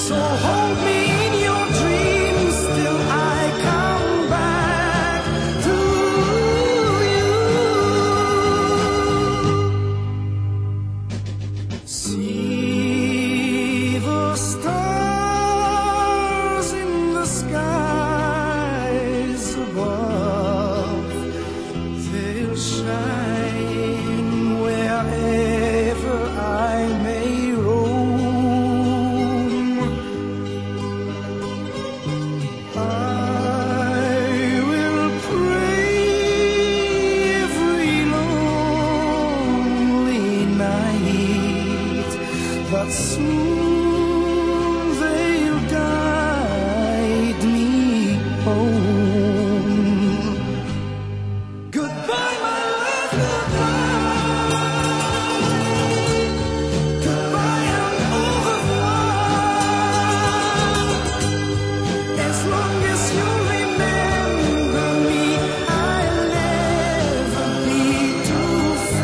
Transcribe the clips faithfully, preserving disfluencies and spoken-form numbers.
So hold me in your dreams till I come back to you. See the stars in the skies above. They'll shine wherever I may roam. I will pray every lonely night that soon they'll guide me home. Goodbye, my love, goodbye. Goodbye and au revoir. As long as you remember me, I'll never be too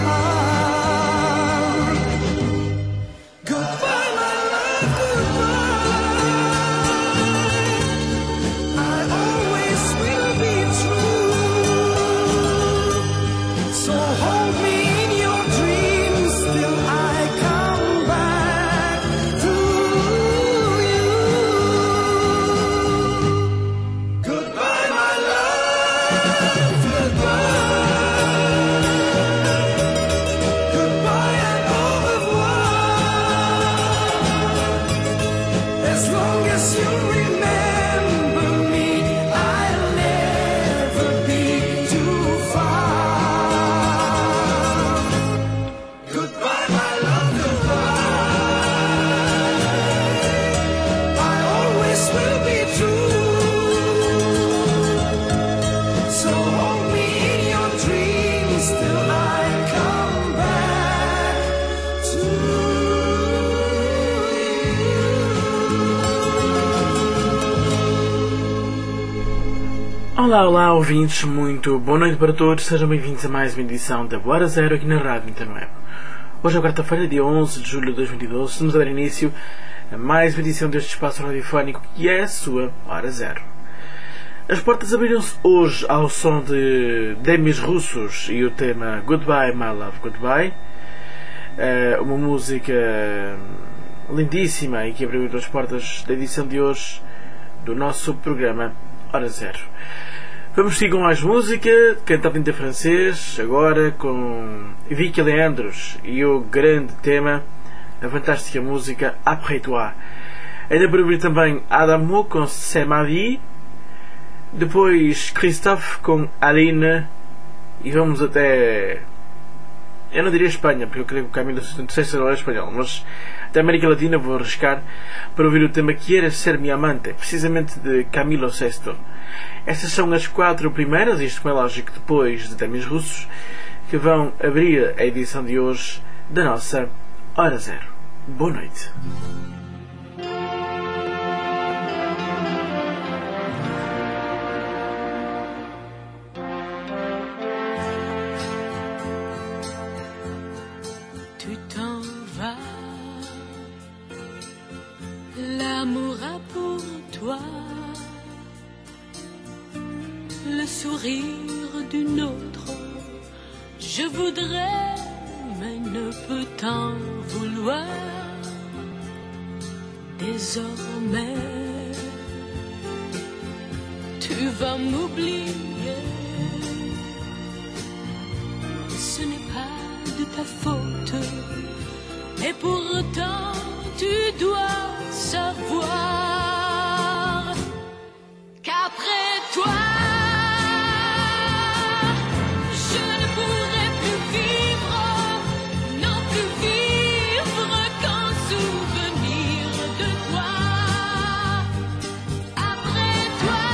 far. Goodbye, my love, goodbye. I always will be true. So hold me in your dreams till I come back to you. Goodbye, my love, goodbye. Goodbye and au revoir. As long as you remember me, I'll never be too far. Goodbye, my love, goodbye. I always will be true. So hold me in your dreams till I come back to you. Olá, olá, ouvintes, muito boa noite para todos, sejam bem-vindos a mais uma edição da Hora Zero aqui na Rádio Interweb. Hoje é quarta-feira, dia onze de julho de dois mil e doze, estamos a dar início a mais uma edição deste espaço radiofónico que é a sua Hora Zero. As portas abriram-se hoje ao som de Demis Russos e o tema Goodbye, My Love, Goodbye, Eh, uma música lindíssima e que abriu as portas da edição de hoje do nosso programa Hora Zero. Vamos seguir com mais música, cantada em francês, agora com Vicky Leandros e o grande tema, a fantástica música Après Toi. Ainda para ouvir também Adamo com C'est ma vie, depois Christophe com Aline e vamos até... eu não diria Espanha, porque eu creio que o Camilo Sesto não é espanhol, mas até América Latina vou arriscar para ouvir o tema Quieres Ser Mi Amante, precisamente de Camilo Sesto. Estas são as quatro primeiras, isto como é lógico depois de Demis Russos, que vão abrir a edição de hoje da nossa Hora Zero. Boa noite. Tu t'en vas, l'amour a pour toi le sourire d'une autre. Je voudrais, mais ne peux t'en vouloir. Désormais, tu vas m'oublier. Ce n'est pas de ta faute, et pourtant tu dois savoir qu'après toi je ne pourrai plus vivre, non plus vivre qu'en souvenir de toi. Après toi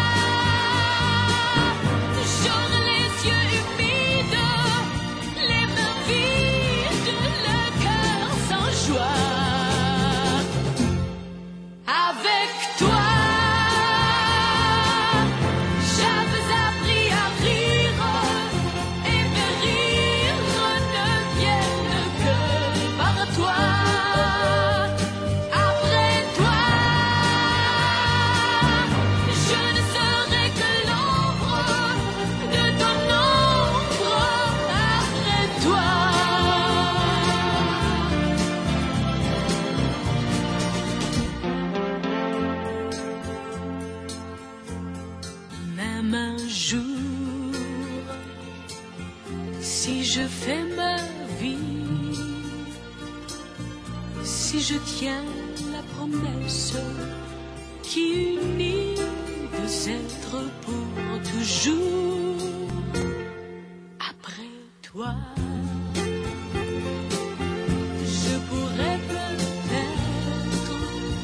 j'aurai les yeux humides, les mains vides, le cœur sans joie. je fais ma vie, si je tiens la promesse qui unit deux êtres pour toujours, après toi, je pourrais peut-être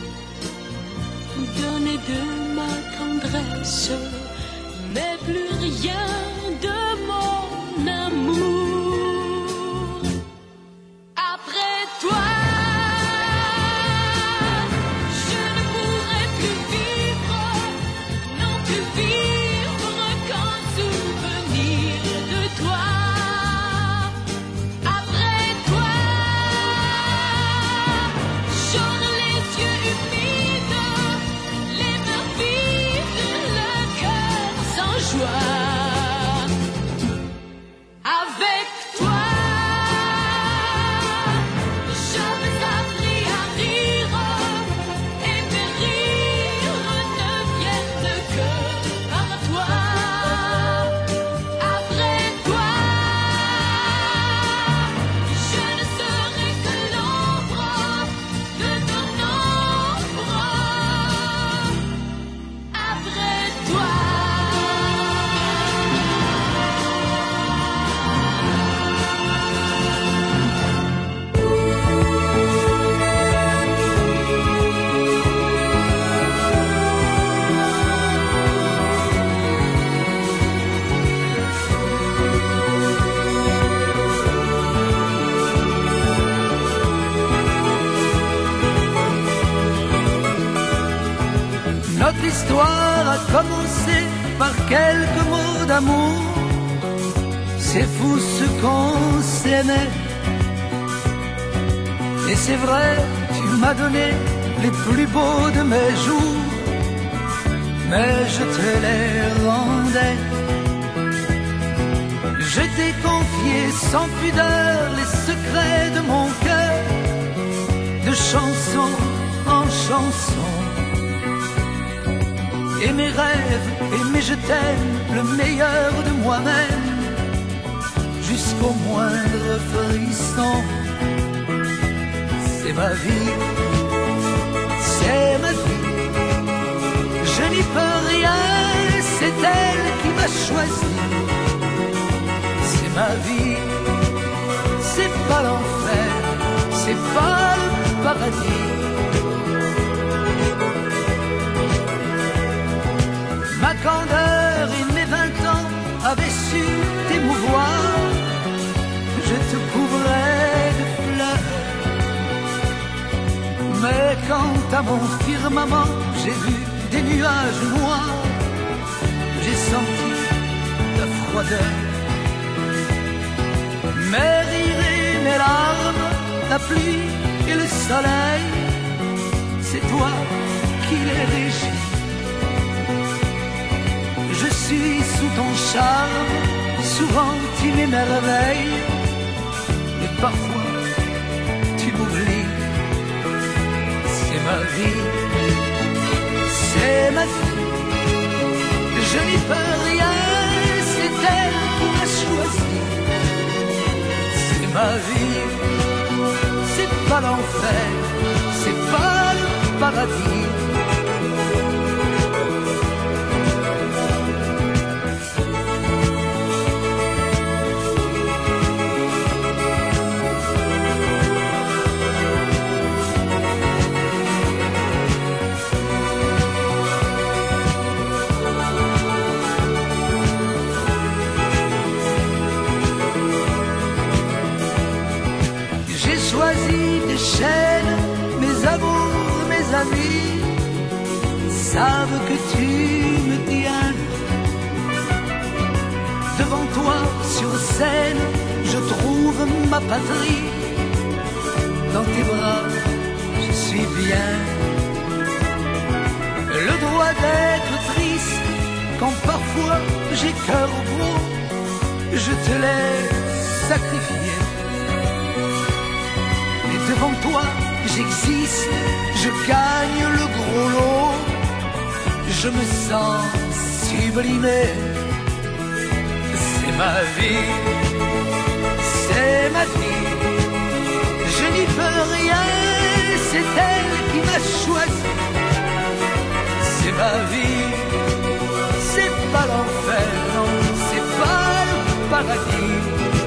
donner de ma tendresse, mais plus rien de mon amour. Après toi, je ne pourrai plus vivre, non plus vivre qu'en souvenir de toi. Après toi, j'aurai les yeux humides, les mains vides, le cœur sans joie. Avec toi, j'avais appris à rire, et mes rires ne viennent que par toi. Après toi, je ne serai que l'ombre de ton ombre. Après toi. Notre histoire a commencé par quelques mots d'amour. C'est fou ce qu'on s'aimait. Et c'est vrai, tu m'as donné les plus beaux de mes jours, mais je te les rendais. Je t'ai confié sans pudeur les secrets de mon cœur, de chanson en chanson. Et mes rêves, et mes je t'aime, le meilleur de moi-même, jusqu'au moindre frisson. C'est ma vie, c'est ma vie, je n'y peux rien, c'est elle qui m'a choisi. C'est ma vie, c'est pas l'enfer, c'est pas le paradis. Ma candeur et mes vingt ans avaient su t'émouvoir. Je te couvrais de fleurs. Mais quand à mon firmament j'ai vu des nuages noirs, j'ai senti ta froideur. Mes rires et mes larmes, la pluie et le soleil, c'est toi qui les régis. Je suis sous ton charme, souvent tu m'émerveilles, mais parfois tu m'oublies. C'est ma vie, c'est ma vie, je n'y peux rien, c'est elle qui m'a choisi. C'est ma vie, c'est pas l'enfer, c'est pas le paradis. Choisi des chaînes, mes amours, mes amis savent que tu me tiens. Devant toi sur scène, je trouve ma patrie. Dans tes bras, je suis bien. Le droit d'être triste quand parfois j'ai cœur gros, je te l'ai sacrifié. Devant toi, j'existe, je gagne le gros lot, je me sens sublimé. C'est ma vie, c'est ma vie. Je n'y peux rien, c'est elle qui m'a choisi. C'est ma vie, c'est pas l'enfer, non, c'est pas le paradis.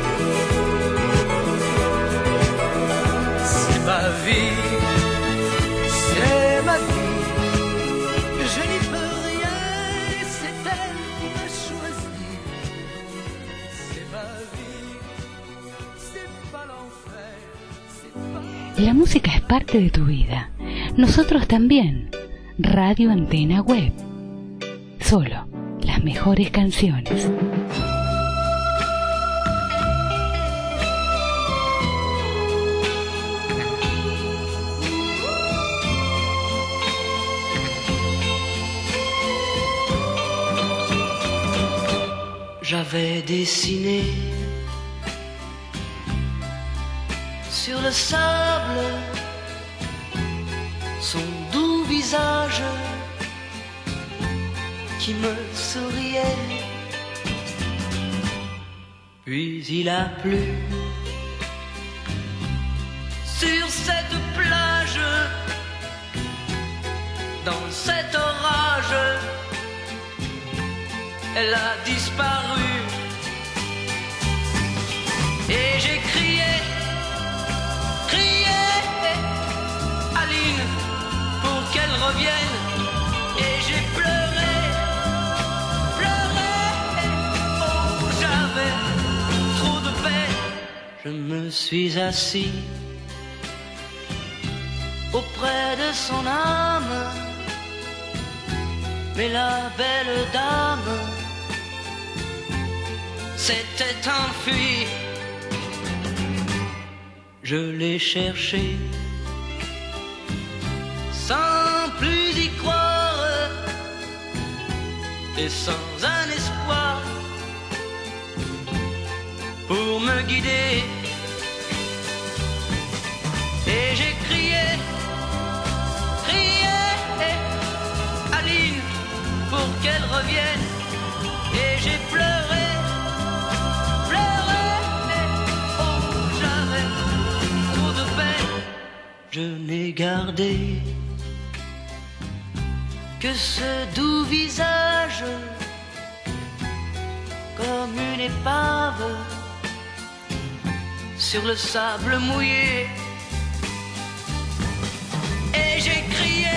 C'est ma vie, c'est ma vie. Je n'y peux rien, c'est elle qui m'a choisi. C'est ma vie, c'est pas l'enfer, c'est pas... La música es parte de tu vida. Nosotros también. Radio Antena Web. Solo las mejores canciones. J'avais dessiné sur le sable son doux visage qui me souriait. Puis il a plu sur cette plage, dans cet orage, elle a disparu. Et j'ai crié, crié, Aline, pour qu'elle revienne. Et j'ai pleuré, pleuré, oh j'avais trop de peine. Je me suis assis auprès de son âme, mais la belle dame s'était enfuie. Je l'ai cherchée sans plus y croire et sans un espoir pour me guider. Et j'ai crié, crié, Aline, pour qu'elle revienne. Et j'ai pleuré, pleuré, oh j'avais trop de peine. Je n'ai gardé que ce doux visage comme une épave sur le sable mouillé. Et j'ai crié,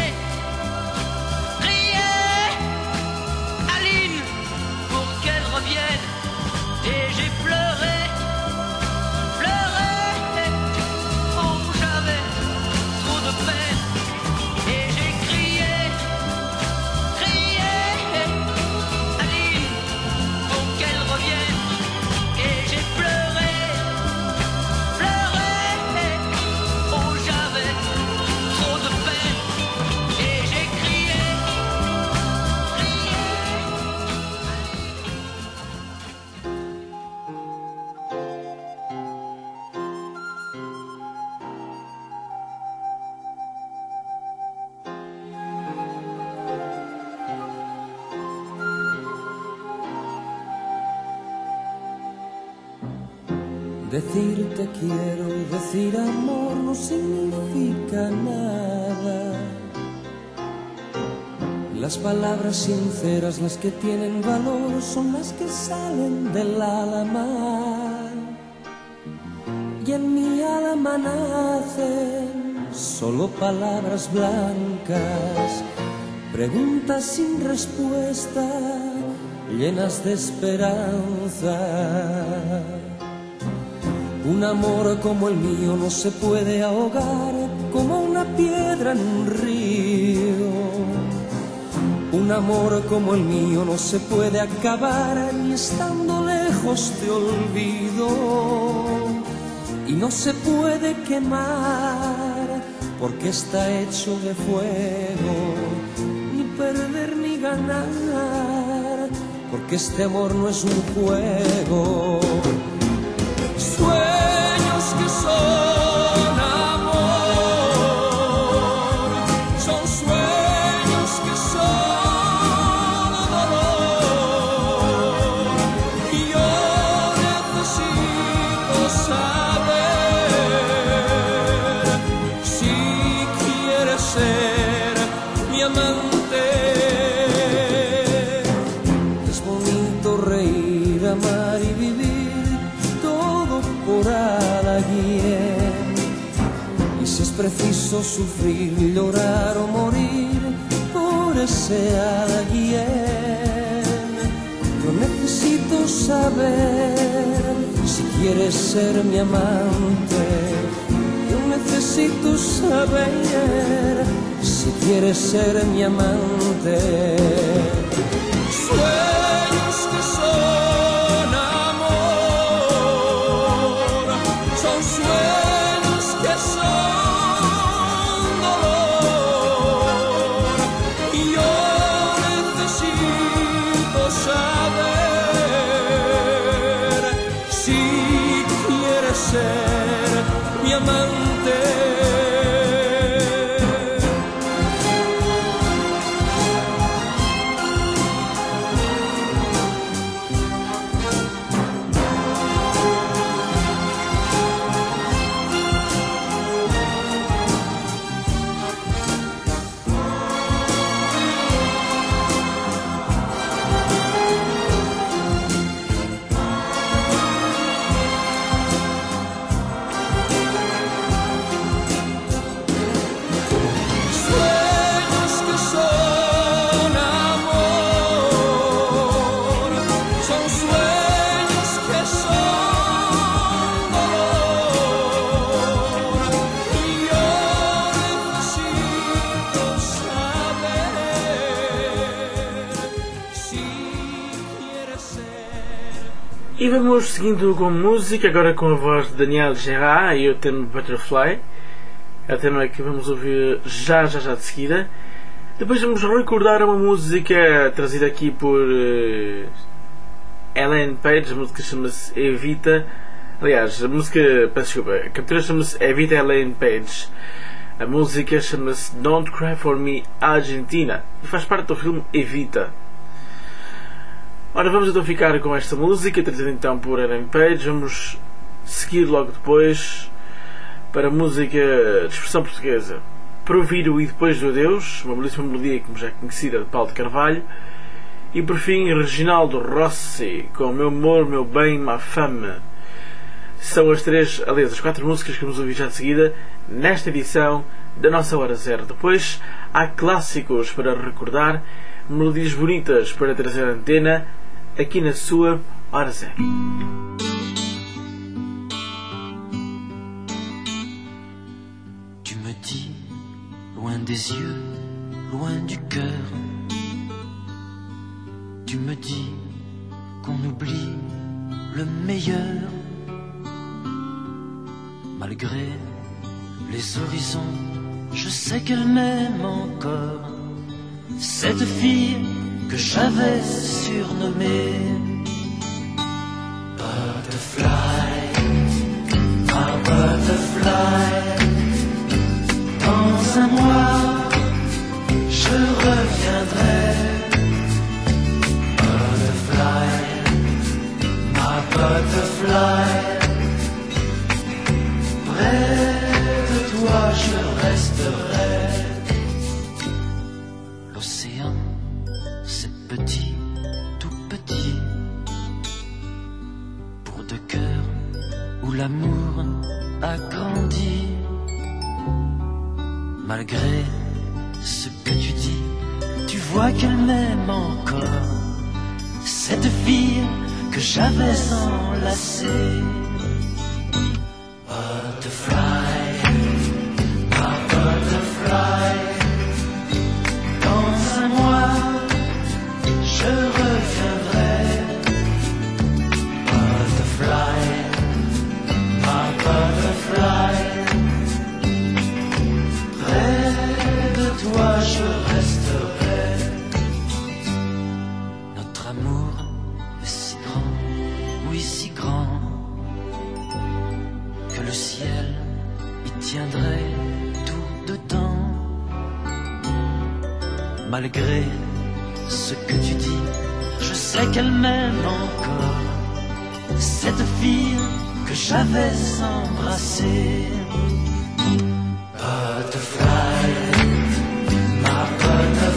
crié, Aline, pour qu'elle revienne. Et j'ai pleuré, pleuré, oh j'avais trop de peine. Et j'ai crié, crié, Aline, pour qu'elle revienne. Et j'ai pleuré, pleuré, oh j'avais trop de peine. Et j'ai crié, crié. Decir te quiero, decir amor no significa nada. Las palabras sinceras, las que tienen valor, son las que salen del alma. Y en mi alma nacen solo palabras blancas, preguntas sin respuesta, llenas de esperanza. Un amor como el mío no se puede ahogar como una piedra en un río. Un amor como el mío no se puede acabar ni estando lejos te olvido. Y no se puede quemar porque está hecho de fuego. Ni perder ni ganar porque este amor no es un juego. Sueños que son amor, son sueños que son dolor. Y yo necesito saber amante. Es bonito reír, amar y vivir, todo por alguien. Y si es preciso sufrir, llorar o morir por ese alguien, yo necesito saber si quieres ser mi amante. Yo necesito saber si quieres ser mi amante. Sueños que son amor, son sueños que son dolor. Y yo necesito saber si quieres ser mi amante. E vamos seguindo com música, agora com a voz de Daniel Gerard e o tema Butterfly. É o tema que vamos ouvir já, já, já de seguida. Depois vamos recordar uma música trazida aqui por uh, Ellen Page. A música chama-se Evita. Aliás, a música, peço desculpa, a captura chama-se Evita Ellen Page. A música chama-se Don't Cry For Me Argentina e faz parte do filme Evita. Ora, vamos então ficar com esta música, trazida então por Ellen Page. Vamos seguir logo depois para a música de expressão portuguesa Para Ouvir o E Depois do Adeus, uma belíssima melodia como já é conhecida de Paulo de Carvalho. E por fim, Reginaldo Rossi com Meu Amor, Meu Bem, Ma Femme. São as três, aliás, as quatro músicas que vamos ouvir já de seguida nesta edição da nossa Hora Zero. Depois há clássicos para recordar, melodias bonitas para trazer a antena aqui na sua Hora Zero. Tu me dis, loin des yeux, loin du cœur, tu me dis qu'on oublie le meilleur. Malgré les horizons, je sais qu'elle m'aime encore, cette fille que j'avais surnommée Butterfly, ma butterfly. Dans un mois, je reviendrai. Butterfly, ma butterfly. Près de toi, je resterai. L'océan, c'est petit, tout petit, pour deux cœurs où l'amour a grandi. Malgré ce que tu dis, tu vois qu'elle m'aime encore, cette fille que j'avais enlacée. Butterfly, ma butterfly. Dans un mois, je reviendrai. Butterfly, ma butterfly. Toi je resterai. Notre amour est si grand, oui si grand, que le ciel y tiendrait tout dedans. Malgré ce que tu dis, je sais qu'elle m'aime encore, cette fille que j'avais embrassée. Butterfly, my butterfly.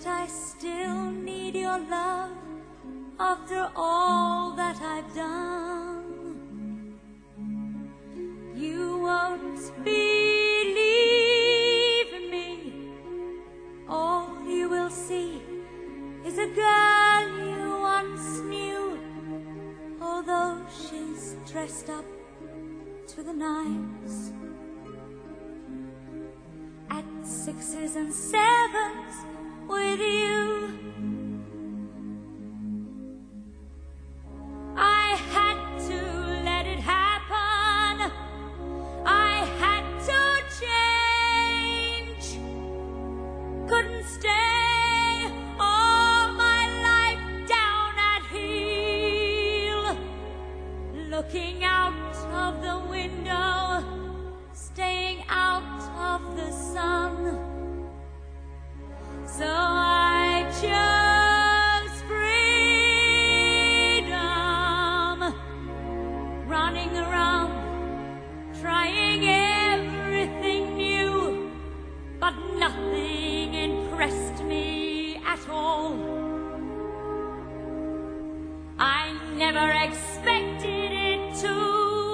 I still need your love after all that I've done. You won't believe me. All you will see is a girl you once knew, although she's dressed up to the nines. At sixes and sevens with you, I had to let it happen. I had to change. Couldn't stay all my life down at heel, looking out of the window, staying out of the sun. So I chose freedom, running around, trying everything new, but nothing impressed me at all. I never expected it to.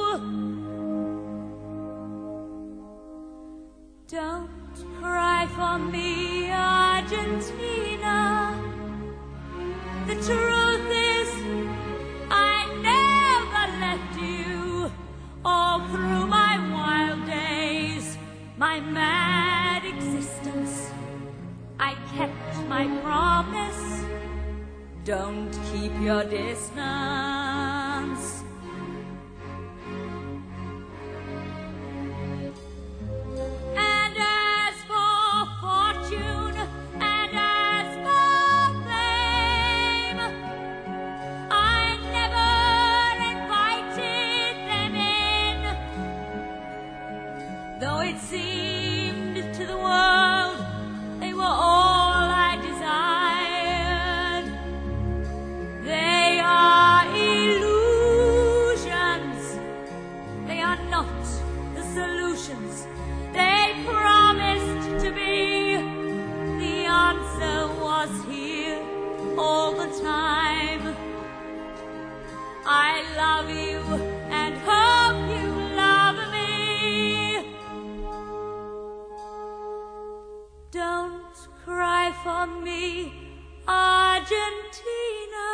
Don't cry for me, Argentina. The truth is, I never left you. All through my wild days, my mad existence, I kept my promise. Don't keep your distance. And as for fortune, and as for fame, I never invited them in, though it seemed to the world they were all I desired. They are illusions, they are not the solutions they promised to be. The answer was here all the time. I love you and hope you love me. Don't cry for me, Argentina.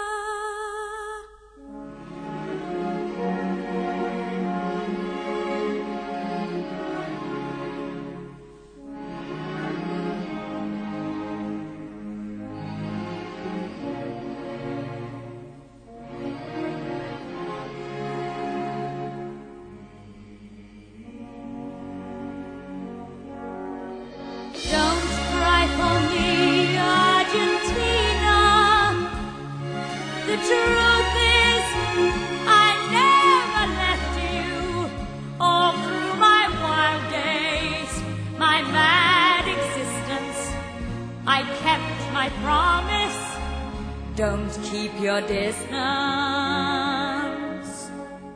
Don't cry for me, Argentina. The truth is, I never left you. All through my wild days, my mad existence, I kept my promise. Don't keep your distance.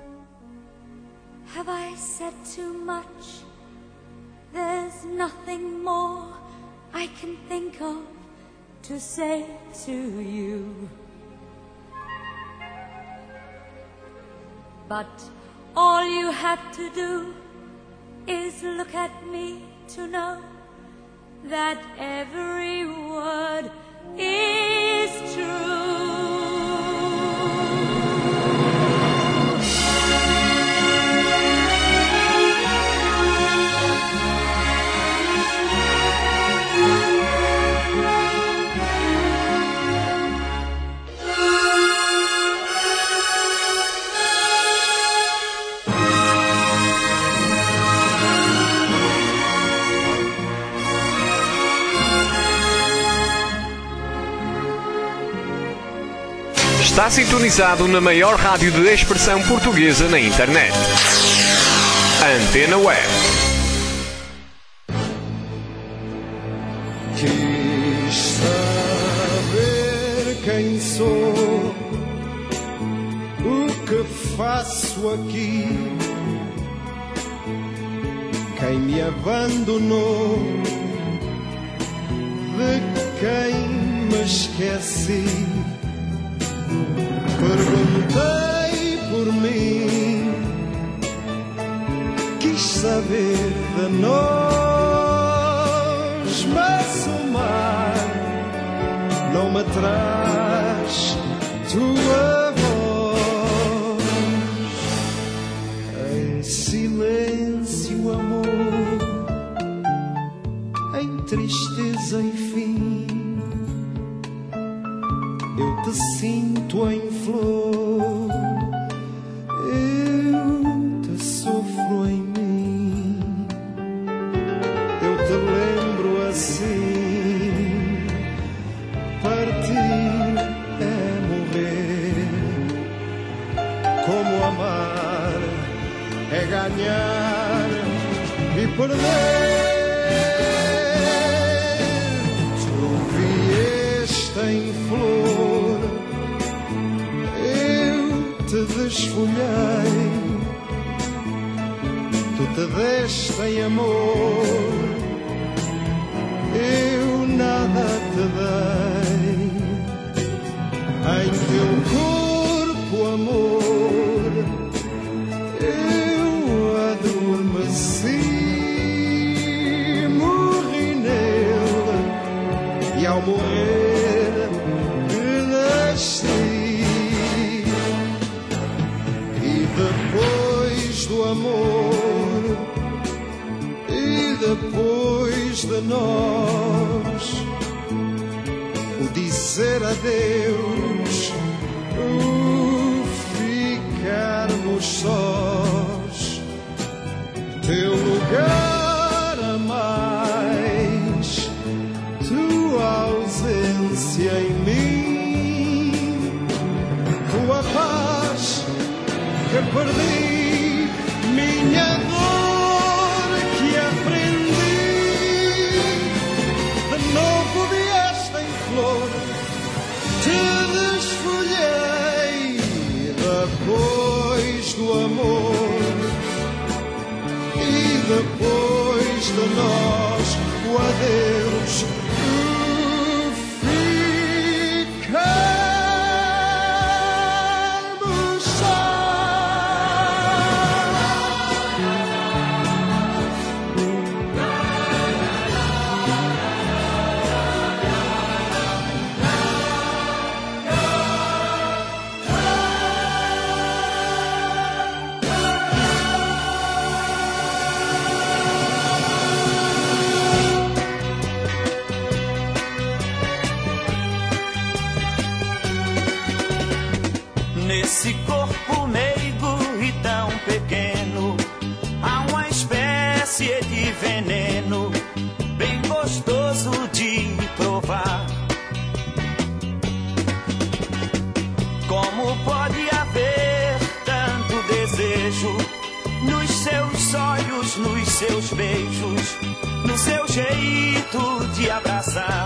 Have I said too much? There's nothing more I can think of to say to you. But all you have to do is look at me to know that every word is true. Está sintonizado na maior rádio de expressão portuguesa na internet. Antena Web. Quis saber quem sou, o que faço aqui, quem me abandonou, de quem me esqueci. Perguntei por mim, quis saber de nós, mas o mar não me traz tua voz. Em silêncio, amor, em tristeza e fim, eu te sinto em flor, eu te sofro em mim, eu te lembro assim. Partir é morrer, como amar é ganhar e perder. Tu vieste em flor, eu te desfolhei, tu te deste em amor, eu nada te dei. Em teu corpo, amor, eu adormeci, morri nele e ao morrer renasci. E depois do amor, e depois de nós, o dizer adeus, o ficarmos sós, teu lugar a mais, tua ausência em mim, tua paz que perdi, minha dor que aprendi. De novo vieste em flor, te desfolhei. Depois do amor e depois de nós, o adeus, o ficarmos nesse corpo meigo e tão pequeno, há uma espécie de veneno bem gostoso de provar. Como pode haver tanto desejo nos seus olhos, nos seus beijos, no seu jeito de abraçar?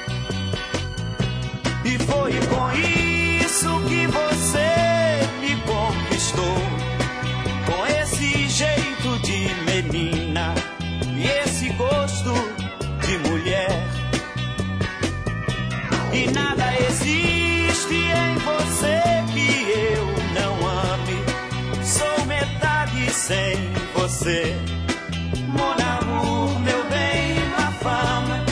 E foi com isso que você me conquistou, com esse jeito de menina e esse gosto de mulher. E nada existe em você que eu não ame, sou metade sem você, mon amour, meu bem, ma femme.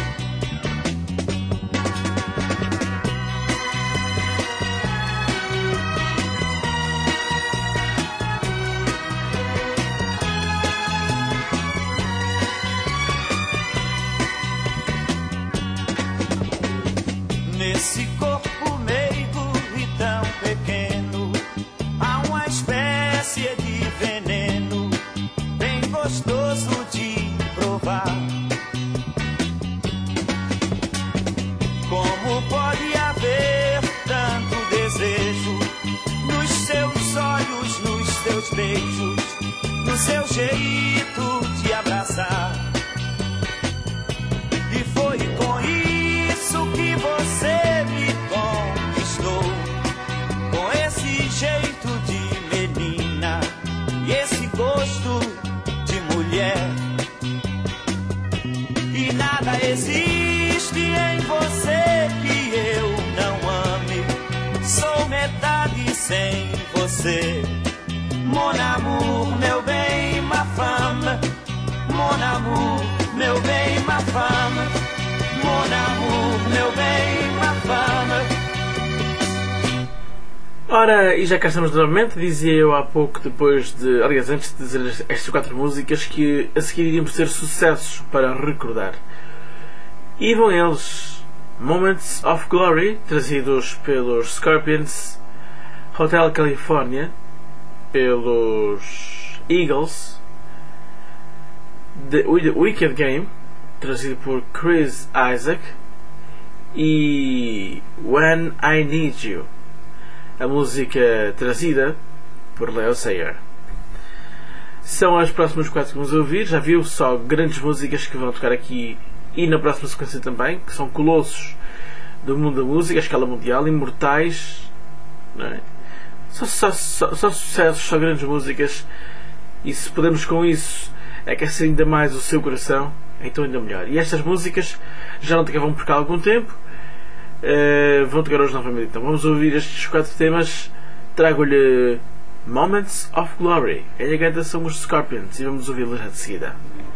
Nesse corpo meigo e tão pequeno, há uma espécie de veneno bem gostoso de provar. Como pode haver tanto desejo nos seus olhos, nos seus beijos, no seu jeito de abraçar? E foi com isso que você me conquistou, com esse jeito de menina e esse gosto de mulher. E nada existe em você que sem você. Mon amour, meu bem, ma femme. Mon amour, meu bem, ma femme. Mon amour, meu bem, ma femme. Ora, e já cá estamos novamente, dizia eu há pouco, depois de, aliás, antes de dizer estas quatro músicas, que a seguir iríamos ter sucessos para recordar. E vão eles: Moments of Glory, trazidos pelos Scorpions; Hotel California, pelos Eagles; The Wicked Game, trazido por Chris Isaak; e When I Need You, a música trazida por Leo Sayer. São as próximas quatro que vamos ouvir. Já viu, só grandes músicas que vão tocar aqui e na próxima sequência também, que são colossos do mundo da música, a escala mundial, imortais, não é? Só, só, só, só sucessos, só grandes músicas, e se podemos com isso aquecer ainda mais o seu coração, então ainda melhor. E estas músicas já não tocavam por cá há algum tempo. Uh, vão tocar hoje novamente. Então vamos ouvir estes quatro temas. Trago-lhe Moments of Glory. Em agenda são os Scorpions e vamos ouvi-los já de seguida.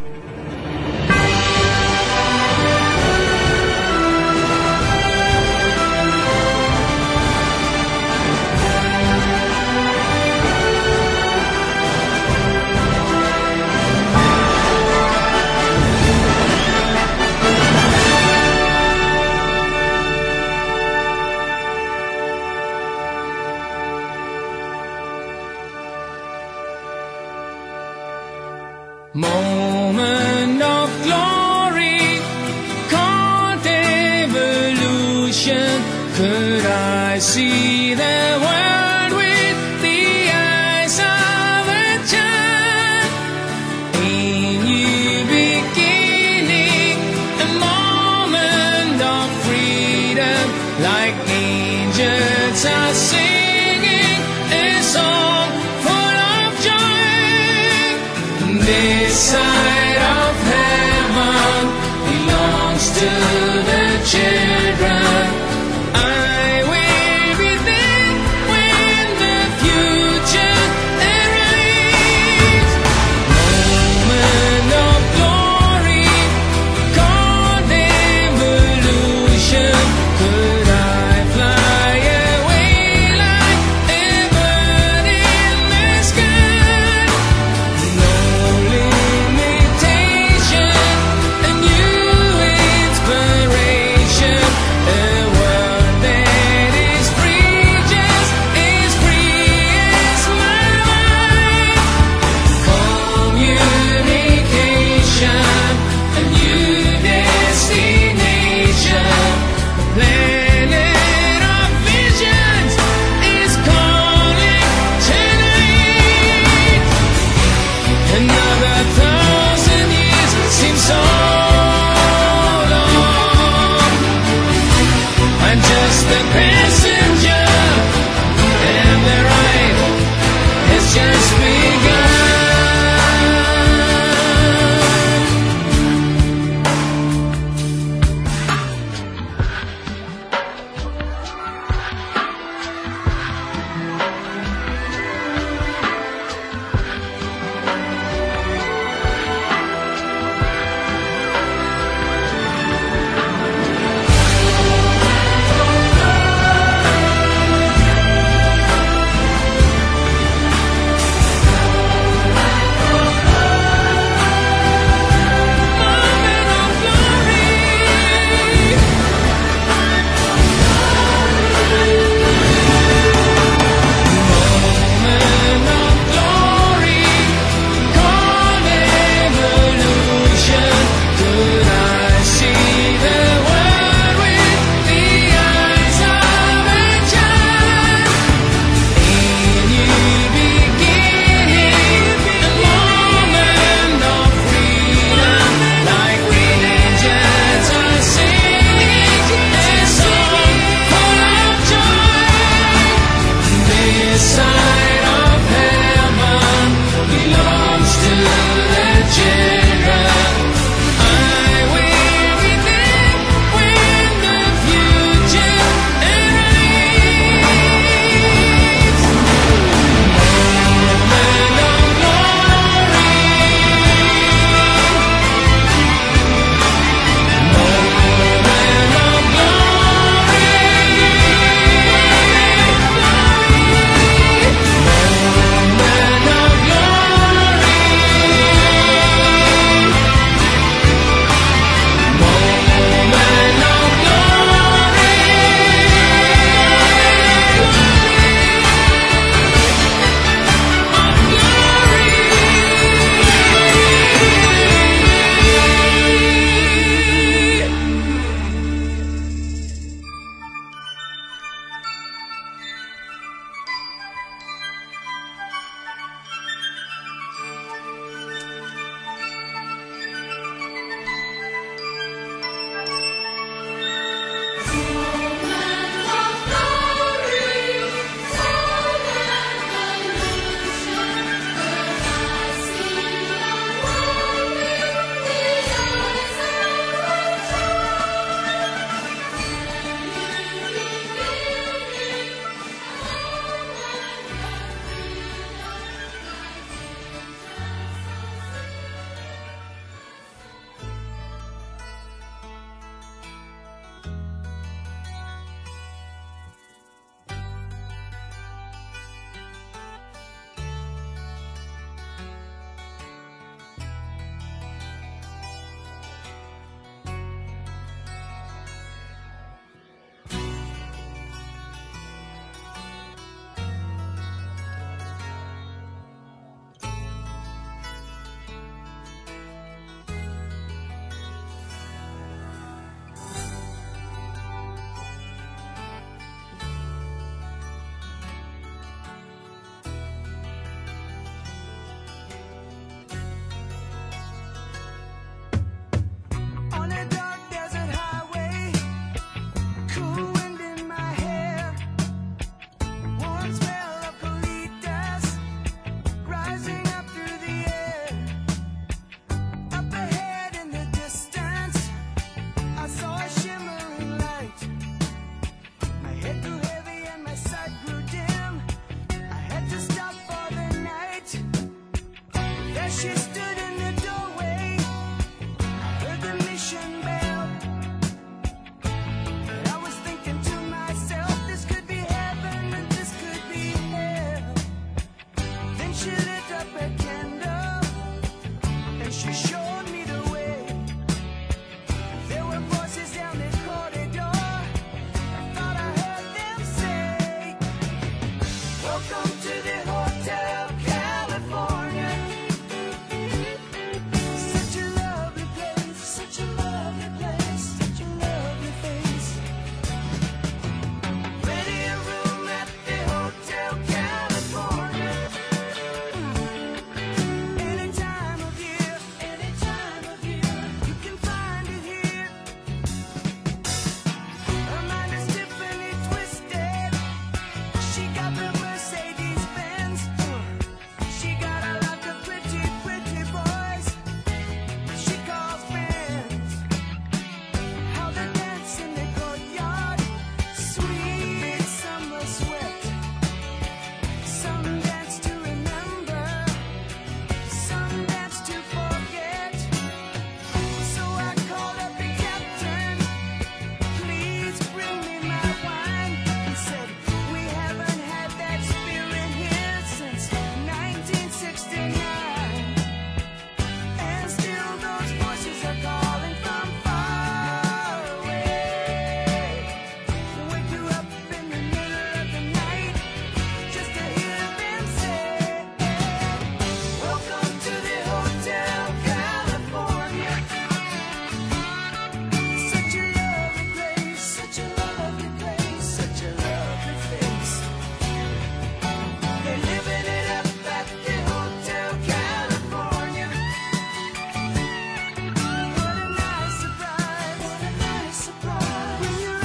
Moment of glory, caught evolution. Could I see the world with the eyes of a child? A new beginning, a moment of freedom, like angels are singing a song full of joy. This side of heaven belongs to the children. I will be there when the future arrives. Moment of glory, called evolution. Could I fly away like a bird in the sky? No limit. she stood in the doorway, I heard the mission bell. And I was thinking to myself, this could be heaven and this could be hell. Then she lit up a candle and she showed me the way. There were voices down the corridor. I thought I heard them say, welcome to the Hotel California. Such a lovely place, such a lovely place, such a lovely face. Ready a room at the Hotel California. Any time of year, any time of year, you can find it here. Her mind is Tiffany twisted. She got the Mercedes Benz. She got a lot of pretty, pretty boys she calls friends. How they dance in the courtyard, sweet summer sweat. Some dance to remember, some dance to forget. So I called up the captain, please bring me my wine. He said, we haven't had that spirit here since nineteen sixty-nine. And still those voices are calling from far away. Wake you up in the middle of the night just to hear them say, welcome to the Hotel California. Such a lovely place, such a lovely place, such a lovely face. They're living it up at the Hotel California. What a nice surprise, what a nice surprise. When your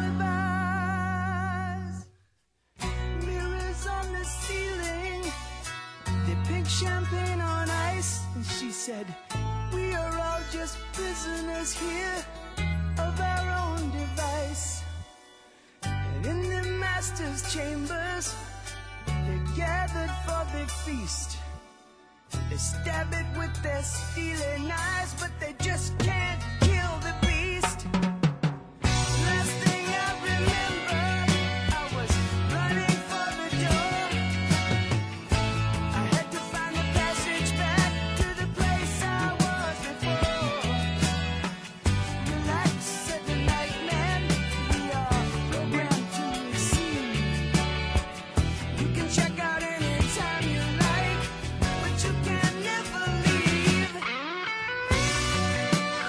alibis, mirrors on the ceiling, the pink champagne on ice. And she said, we are all just prisoners here of our own device. And in the master's chambers, they gathered for the feast. They stab it with their steely knives, but they just can't kill the beast. Last thing I remember, I was running for the door. I had to find the passage back to the place I was before. Relax, said the night man, we are programmed to receive. You can check out anytime you like, but you can never leave.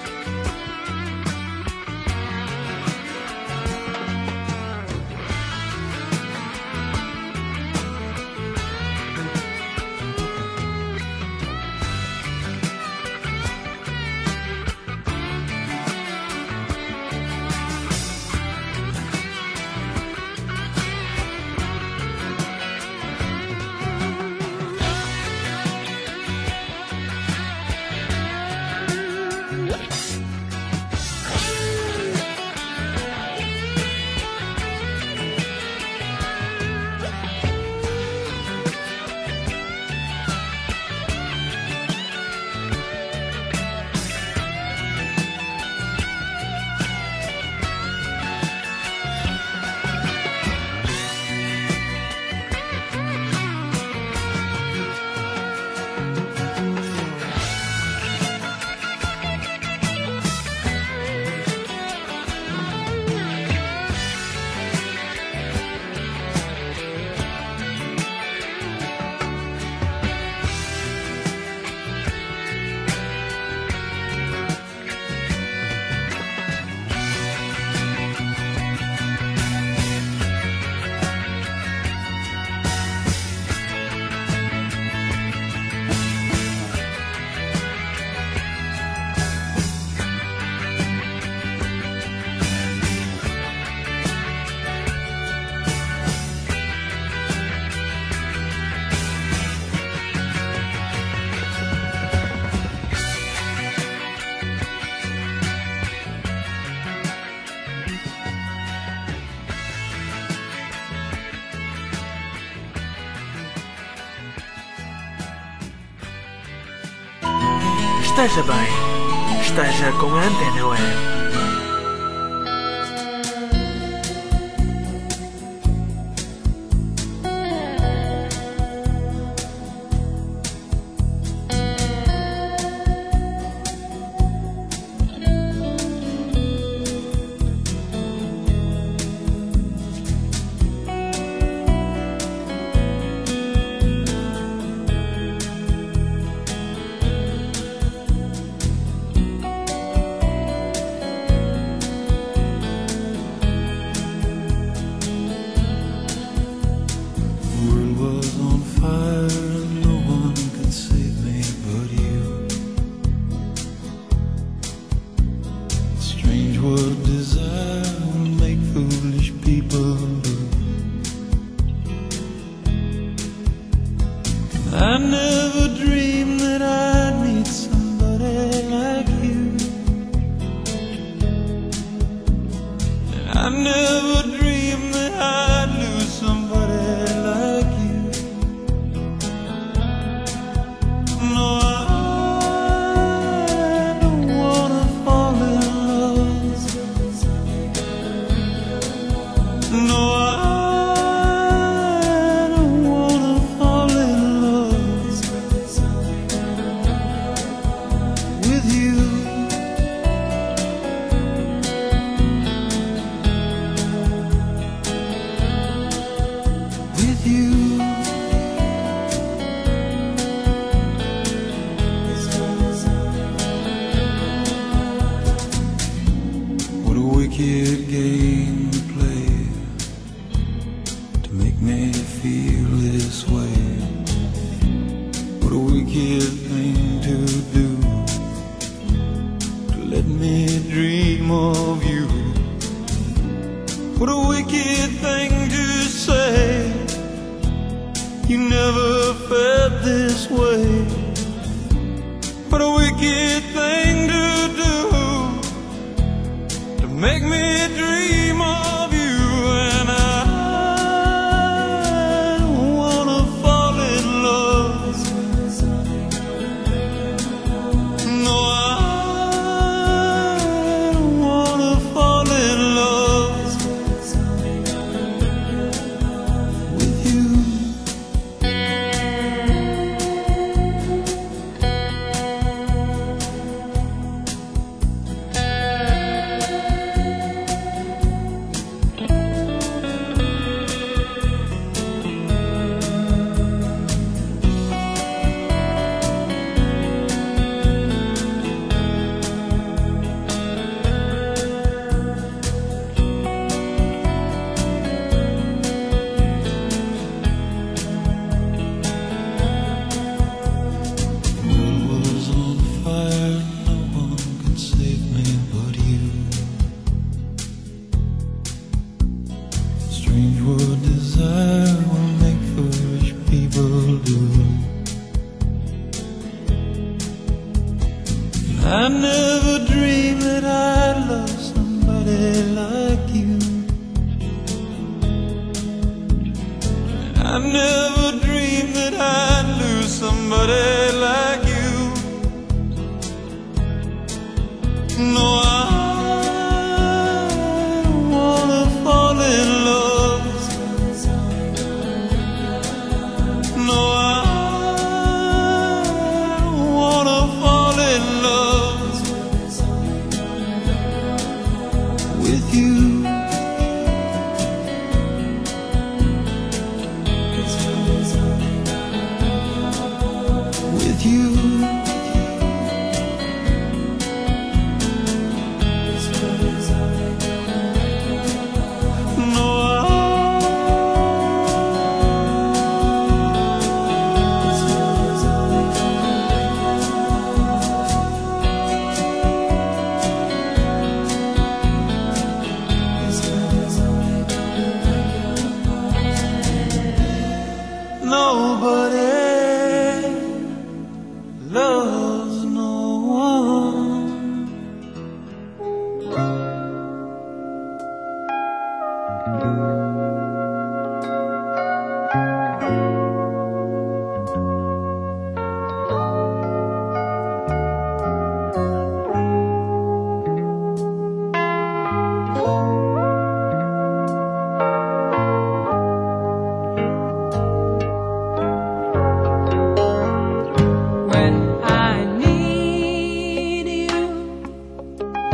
esteja bem, esteja com a Antena Web.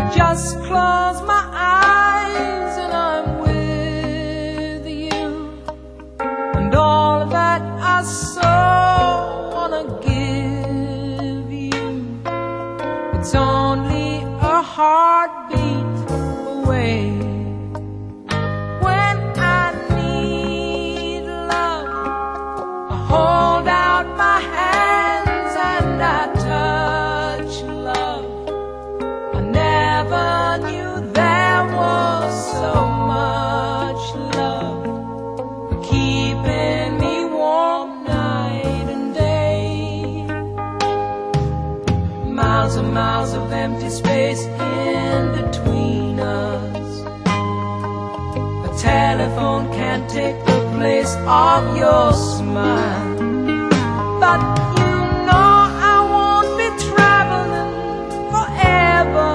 I just close my eyes and I'm with you, and all that I so wanna give you, it's only a heartbeat away. When I need love, I hold out my hands and I touch love. I never knew there was so much love keeping me warm night and day. Miles and miles of empty space in between us. A telephone can't take the place of your smile. But you know I won't be traveling forever.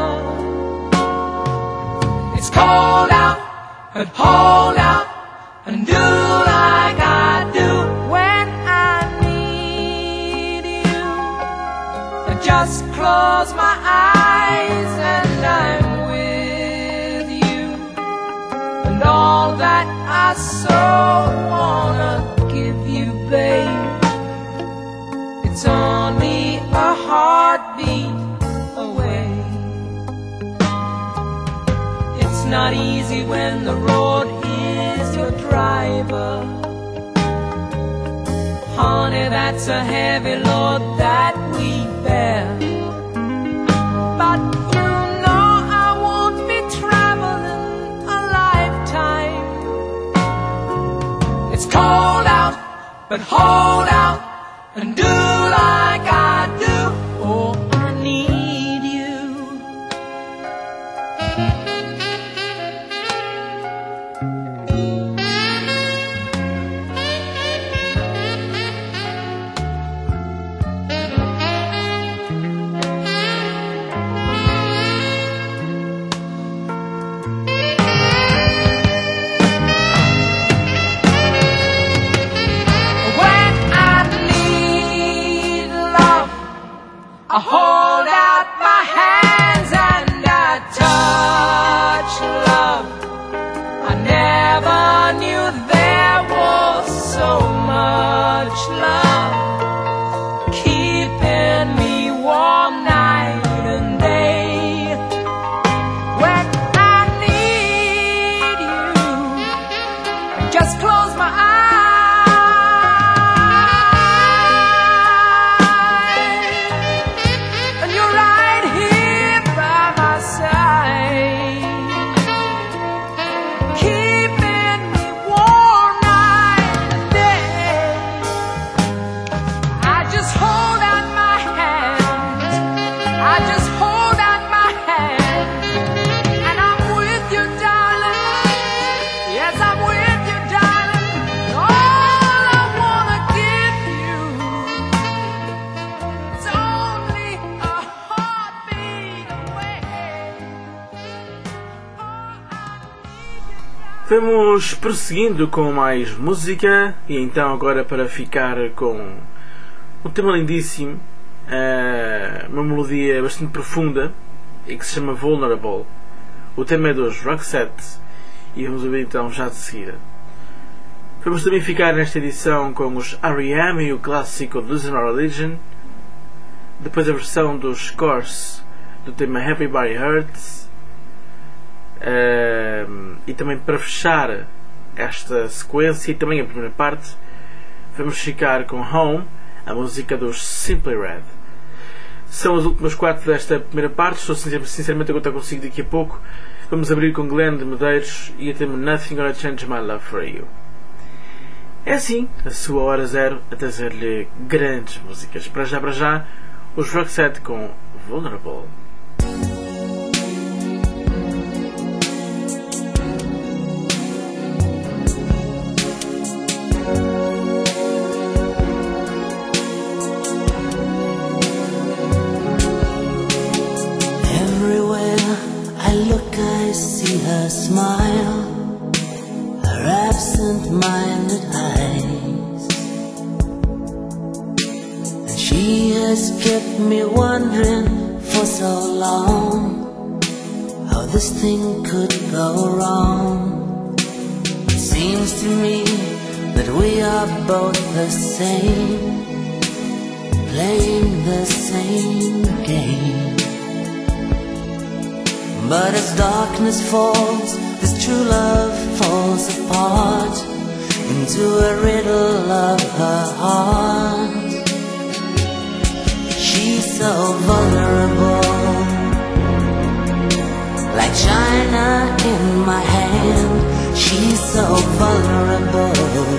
It's cold out, but hold out and do like I do when I need you. I just close my eyes and I'm with you, and all that I so wanna give you, babe, it's only a heartbeat away. It's not easy when the road is your driver. Honey, that's a heavy load that we bear. But you know I won't be traveling a lifetime. It's cold out, but hold out and do like I do. Oh, I need you. I hold out my hands and I touch love. I never knew there was so much love keeping me warm night and day. When I need you, I just close my eyes. Vamos prosseguindo com mais música, e então agora para ficar com um tema lindíssimo, uma melodia bastante profunda e que se chama Vulnerable. O tema é dos Roxette e vamos ouvir então já de seguida. Vamos também ficar nesta edição com os R E M e o clássico Losing My Religion, depois a versão dos Corrs do tema Everybody Hurts. Uh, e também para fechar esta sequência e também a primeira parte, vamos ficar com Home, a música dos Simply Red. São as últimas quatro desta primeira parte. Estou sinceramente a contar consigo daqui a pouco. Vamos abrir com Glenn de Medeiros e o tema Nothing Gonna Change My Love For You. É assim a sua hora zero a trazer-lhe grandes músicas. Para já, para já, os Roxette com Vulnerable. Smile, her absent-minded eyes, and she has kept me wondering for so long this thing could go wrong. It seems to me that we are both the same, playing the same game. But as darkness falls, this true love falls apart into a riddle of her heart. She's so vulnerable, like china in my hand. She's so vulnerable,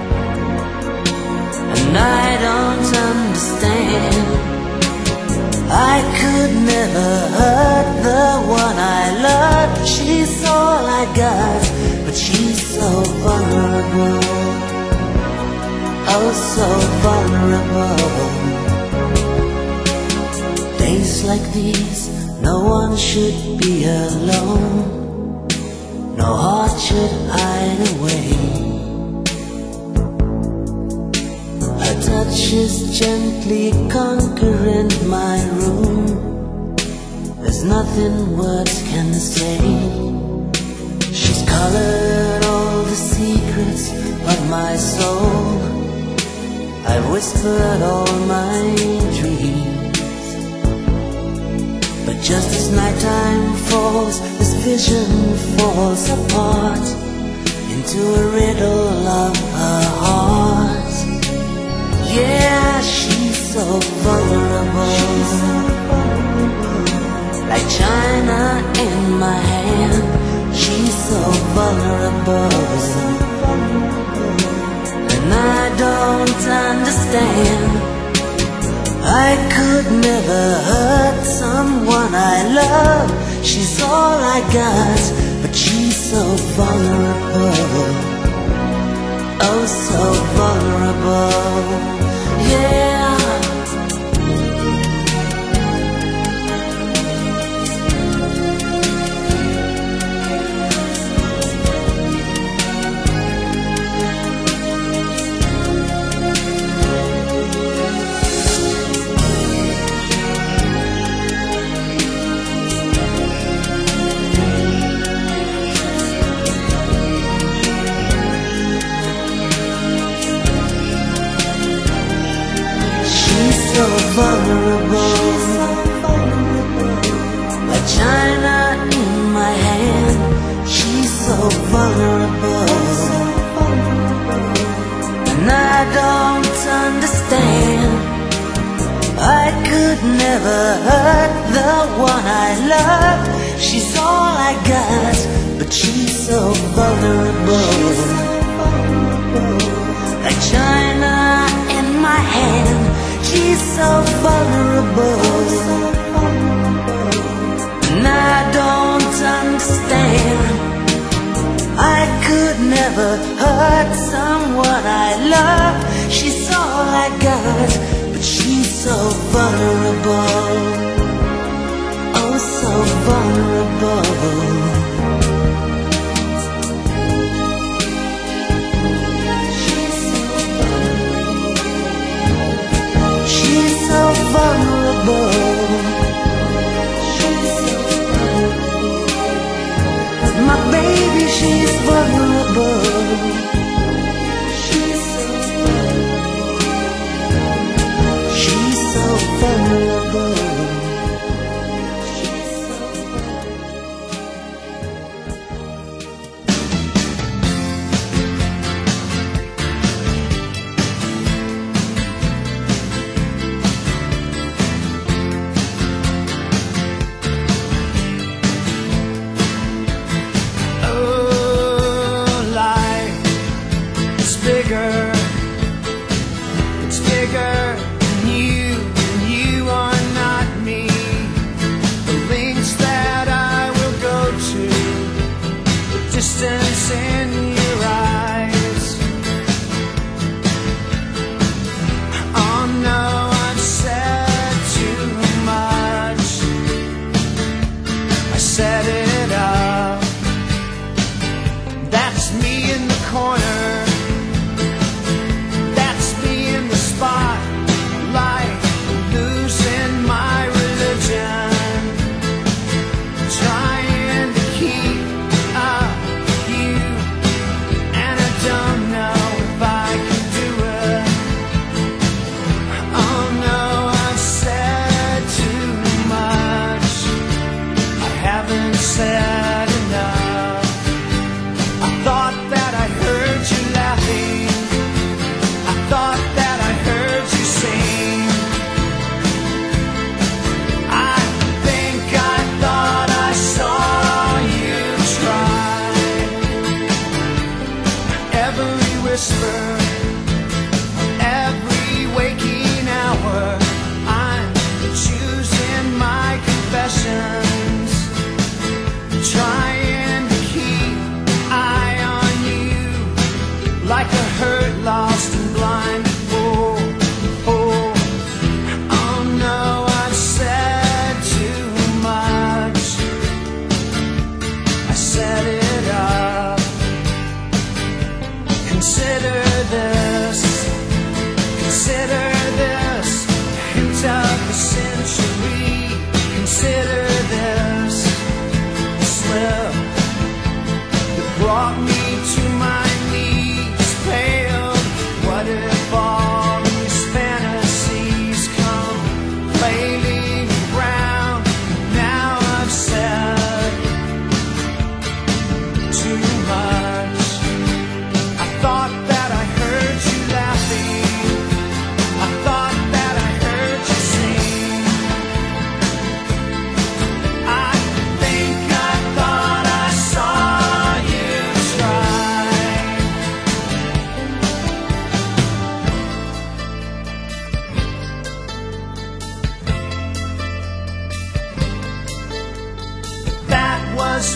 and I don't understand. I could never hurt the one I love. She's all I got, but she's so vulnerable, oh so vulnerable. Days like these, no one should be alone, no heart should hide away. Her touch is gently conquering my room, there's nothing words can say. She's colored all the secrets of my soul, I've whispered all my dreams. But just as nighttime falls, this vision falls apart into a riddle of her heart. Yeah, she's so vulnerable, like china in my hand. She's so vulnerable, and I don't understand. I could never hurt someone I love. She's all I got, but she's so vulnerable, oh so vulnerable, yeah. So vulnerable, like china in my hand. She's so vulnerable, and I don't understand. I could never hurt the one I love. She's all I got, but she's so vulnerable, like china in my hand. She's so vulnerable, and I don't understand. I could never hurt someone I love. She's all I got, but she's so vulnerable, oh so vulnerable. She's so vulnerable, my baby, she's vulnerable. She's so, she's so vulnerable. Losing my religion, trying to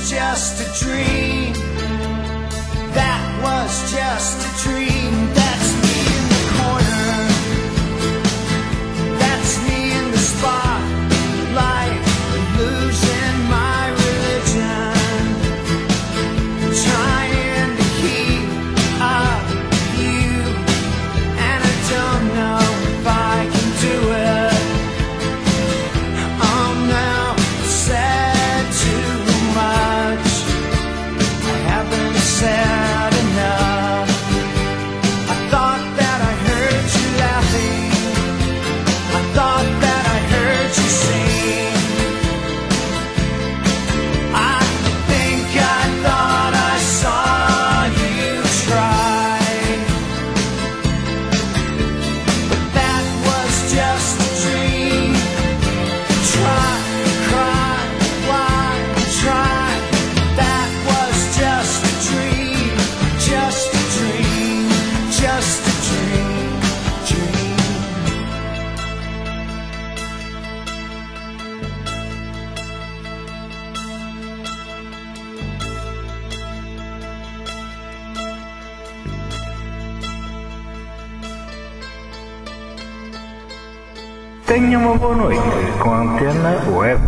just a dream. That was just a dream. That's me in the corner. That's me in the spotlight, losing my religion, trying to keep up with you, and I don't know if I can do it. I'm now said too much. I haven't said enough. I thought that I heard you laughing. I thought that I heard you sing. I think I thought I saw you try, but that was just a dream. Try, cry, why, try. That was just a dream, just a dream, just a dream, dream. Tenha uma boa noite com a Antena Web.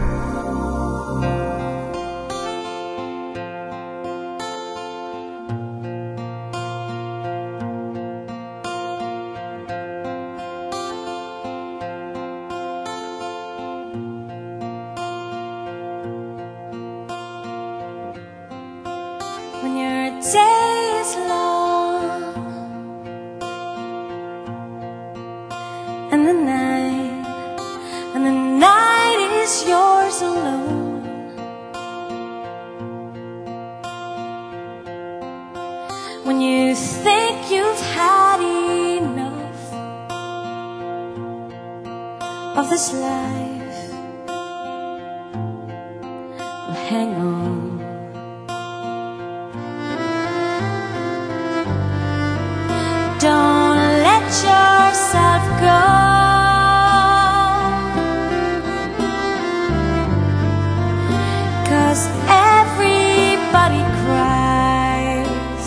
When your day is long and the night, and the night is yours alone. When you think you've had enough of this life, well, hang on. Don't let yourself go, 'cause everybody cries,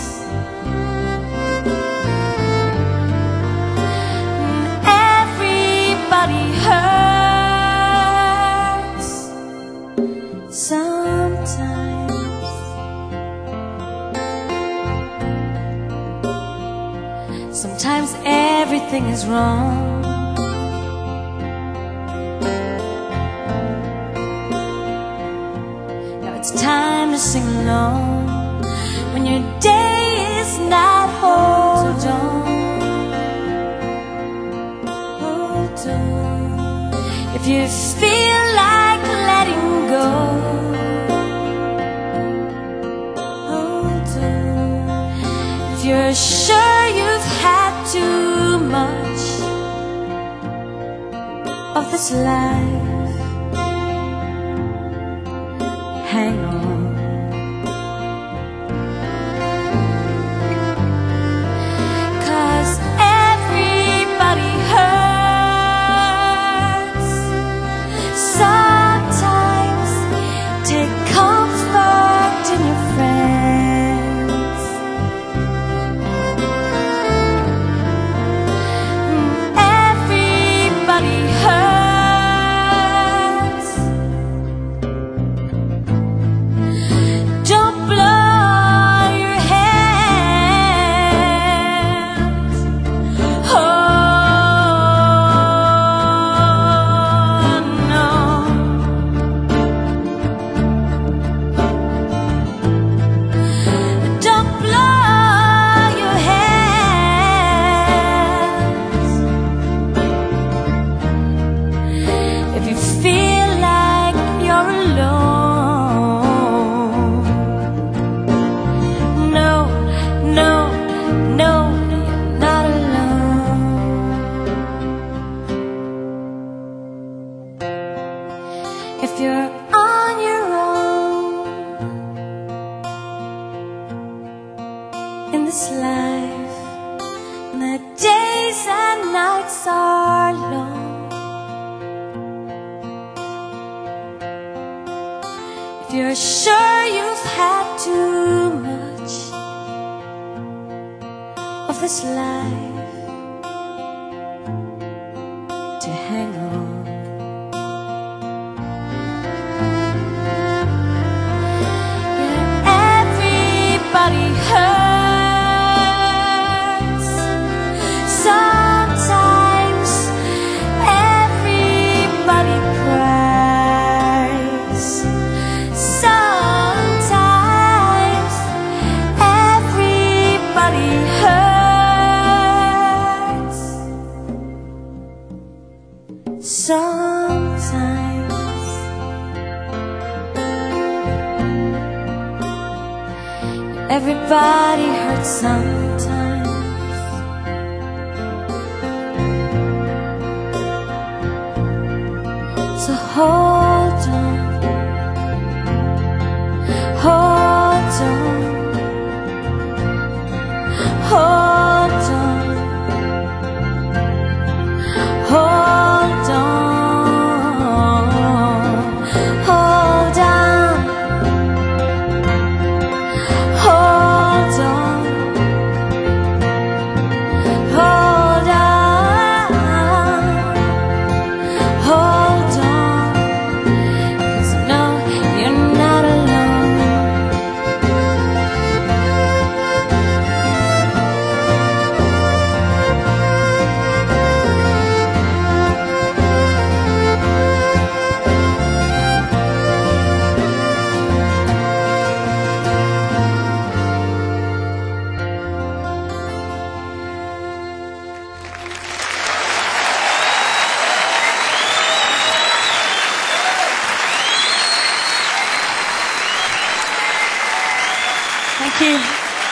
and everybody hurts sometimes. Sometimes everything is wrong. Now it's time to sing along. When your day is not, hold on, hold on. If you feel like letting go, hold on. If you're sure you've had too much of this life, hang on. 'Cause everybody hurts sometimes. Take comfort in your friends. Everybody hurts. If you're sure you've had too much of this life to hang on, yeah, everybody hurts sometimes, everybody cries sometimes, everybody hurts sometimes. Everybody hurts sometimes. So hold on, hold on, hold on, hold on, hold on, hold on, hold on, hold on, 'cause no, you're not alone. Thank you.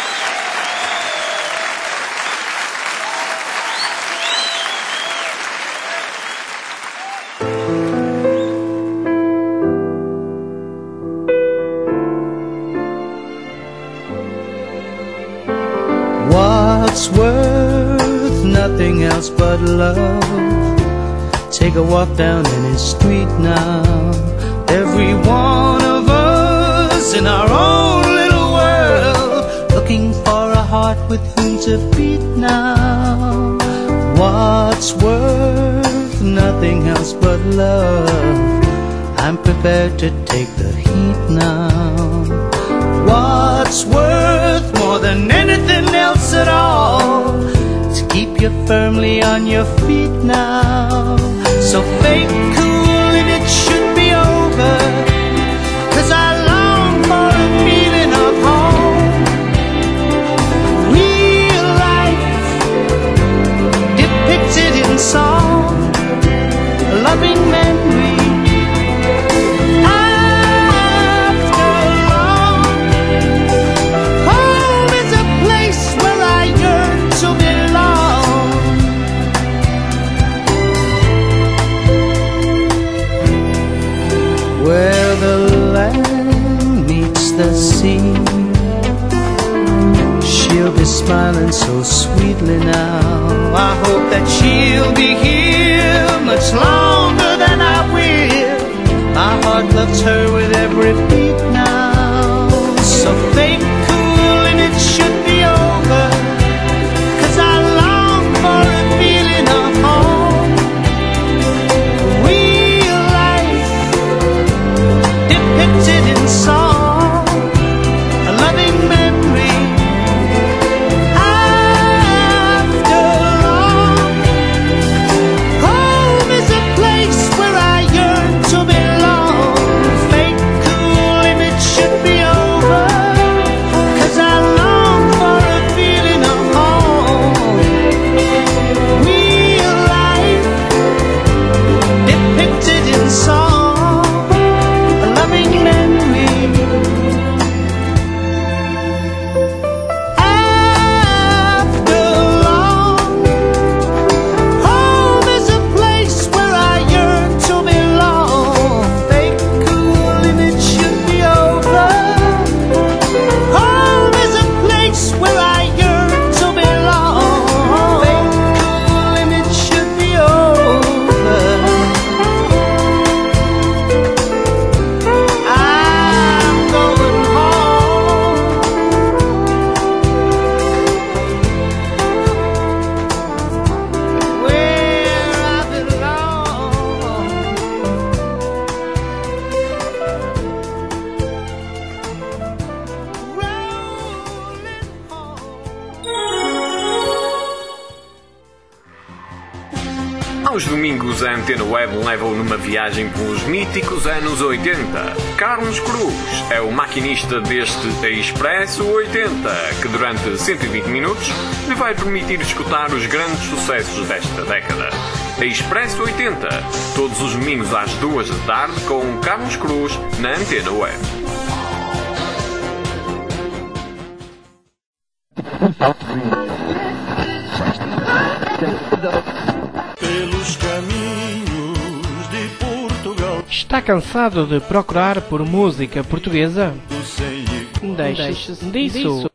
What's worth nothing else but love? Take a walk down any street now. Every one of us in our own little world, looking for a heart with whom to beat now. What's worth nothing else but love? I'm prepared to take the heat now. What's worth more than anything else at all? To keep you firmly on your feet now. So fake cool and it should be over, 'cause I long for a feeling of home. Real life depicted in song, a loving memory. After long, home is a place where I yearn to belong. Where the land meets the sea, she'll be smiling so sweetly now. I hope that she'll be here much longer than I will. My heart loves her with every beat now. So fake cool and it should be over, 'cause I long for a feeling of home. Real life depicted in song, a loving memory. After long, home is a place where I yearn to belong. Fake cool Aos domingos, a Antena Web leva-o numa viagem pelos míticos anos oitenta. Carlos Cruz é o maquinista deste Expresso oitenta, que durante cento e vinte minutos lhe vai permitir escutar os grandes sucessos desta década. Expresso oitenta, todos os domingos às duas da tarde, com Carlos Cruz na Antena Web. Pelos caminhos de Portugal. Está cansado de procurar por música portuguesa? Do sem igual. Deixe-se disso.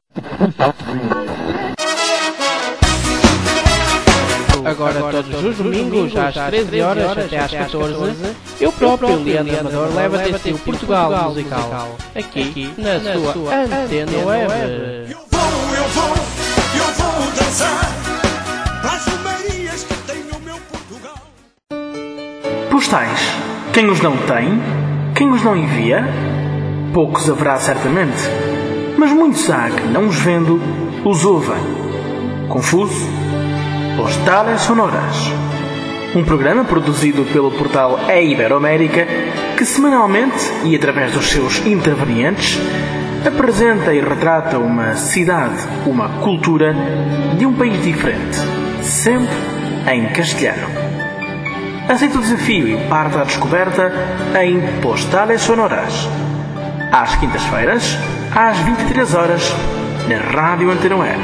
Agora, Agora todos, todos os domingos, às treze horas até às catorze, eu próprio, Leandro Amador, leva-te o Portugal, Portugal musical, musical, aqui, aqui na, na sua, sua Antena Web. Eu vou, eu vou, eu vou dançar as romarias que tem no meu Portugal. Postais. Quem os não tem? Quem os não envia? Poucos haverá certamente, mas muitos há que, não os vendo, os ouvem. Confuso? Postales Sonoras, um programa produzido pelo portal A Iberoamérica que semanalmente e através dos seus intervenientes apresenta e retrata uma cidade, uma cultura de um país diferente, sempre em castelhano. Aceita o desafio e parte à descoberta em Postales Sonoras, às quintas-feiras, às vinte e três horas, na Rádio Antena Web.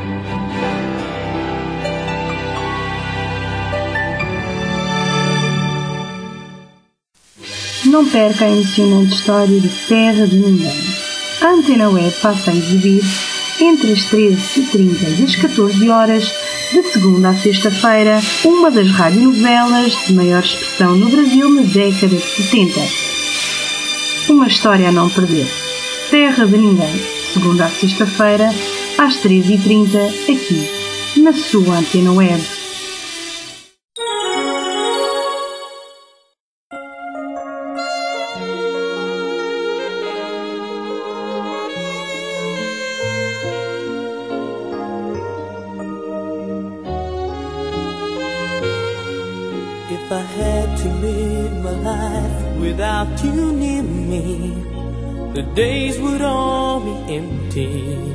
Não perca a emocionante história de Terra de Ninguém. A Antena Web passa a exibir entre as treze e trinta e as catorze horas, de segunda a sexta-feira, uma das radionovelas de maior expressão no Brasil na década de setenta. Uma história a não perder. Terra de Ninguém, segunda a sexta-feira, às treze e trinta, aqui, na sua Antena Web. If I had to live my life without you near me, the days would all be empty.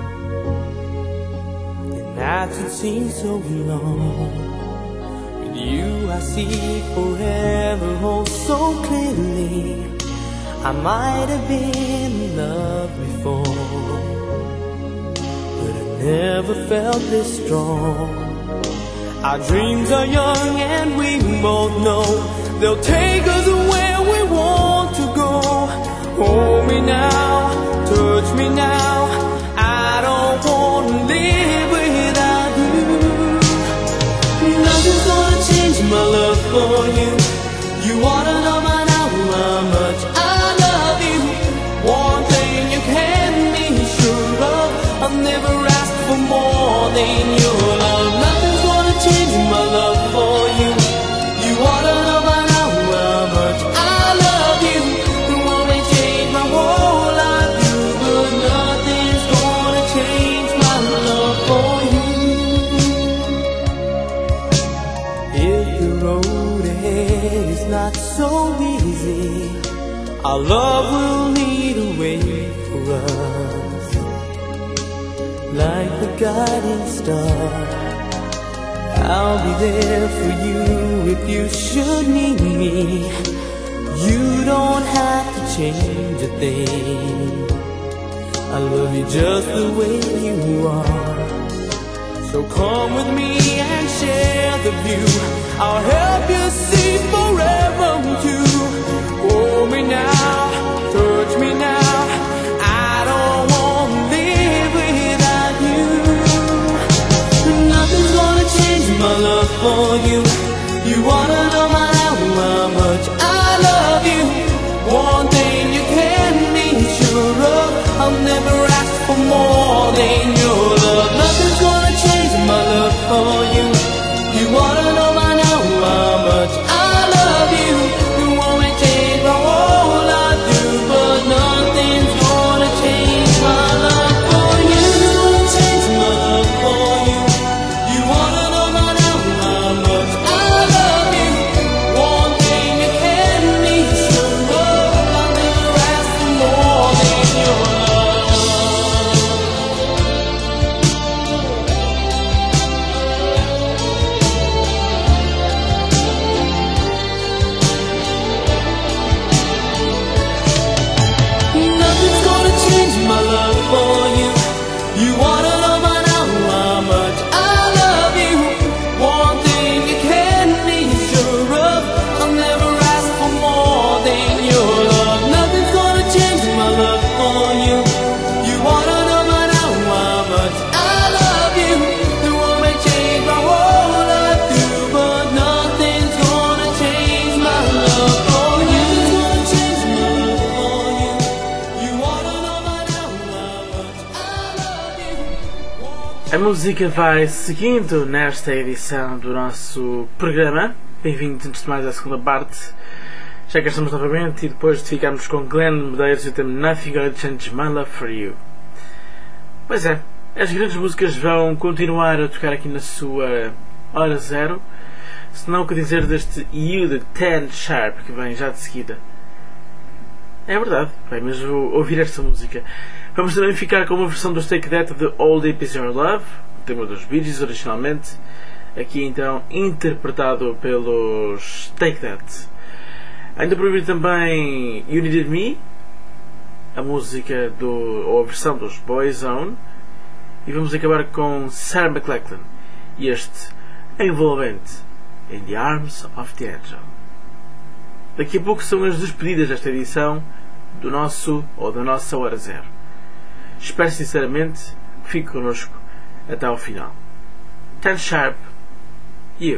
The nights would seem so long. With you I see forever oh so clearly. I might have been in love before, but I never felt this strong. Our dreams are young and we both know they'll take us where we want to go. Hold me now, touch me now, I don't want to live without you. Nothing's gonna change my love for you. You wanna know by now how much I love you. One thing you can be sure of, I've never asked for more than your love. Nothing's gonna change my love for you. You wanna know by now how much I love you. You want me to change my whole life, but nothing's gonna change my love for you. If the road ahead is not so easy, our love will lead a way for us, like the guiding star. I'll be there for you if you should need me. You don't have to change a thing. I love you just the way you are. So come with me and share the view. I'll help you see forever too. Hold me now, touch me now, I don't want to live without you. Nothing's gonna change my love for you. You wanna know my how much I love you. One thing you can be sure of, I'll never ask for more than your love. Nothing's gonna change my love for you. You wanna know my how much I love you. You want me to change my whole life through, but nothing's gonna change my love for you. Change my love for you. You wanna know my how much I love you. A música vai seguindo nesta edição do nosso programa. Bem-vindos antes de mais à segunda parte. Já que estamos novamente e depois de ficarmos com Glenn Medeiros e o tema Nothing Gonna Change My Love For You. Pois é, as grandes músicas vão continuar a tocar aqui na sua hora zero. Se não o que dizer deste You de Tan Sharp que vem já de seguida. É verdade, vai mesmo ouvir esta música. Vamos também ficar com uma versão dos Take That de All Deep Is Your Love, o tema dos Bee Gees originalmente, aqui então interpretado pelos Take That. Ainda por ouvir também You Needed Me, a música do, ou a versão dos Boyzone, e vamos acabar com Sarah McLachlan e este envolvente In the Arms of the Angel. Daqui a pouco são as despedidas desta edição do nosso ou da nossa hora zero. Espero sinceramente que fique connosco até ao final. Tan Sharp, You.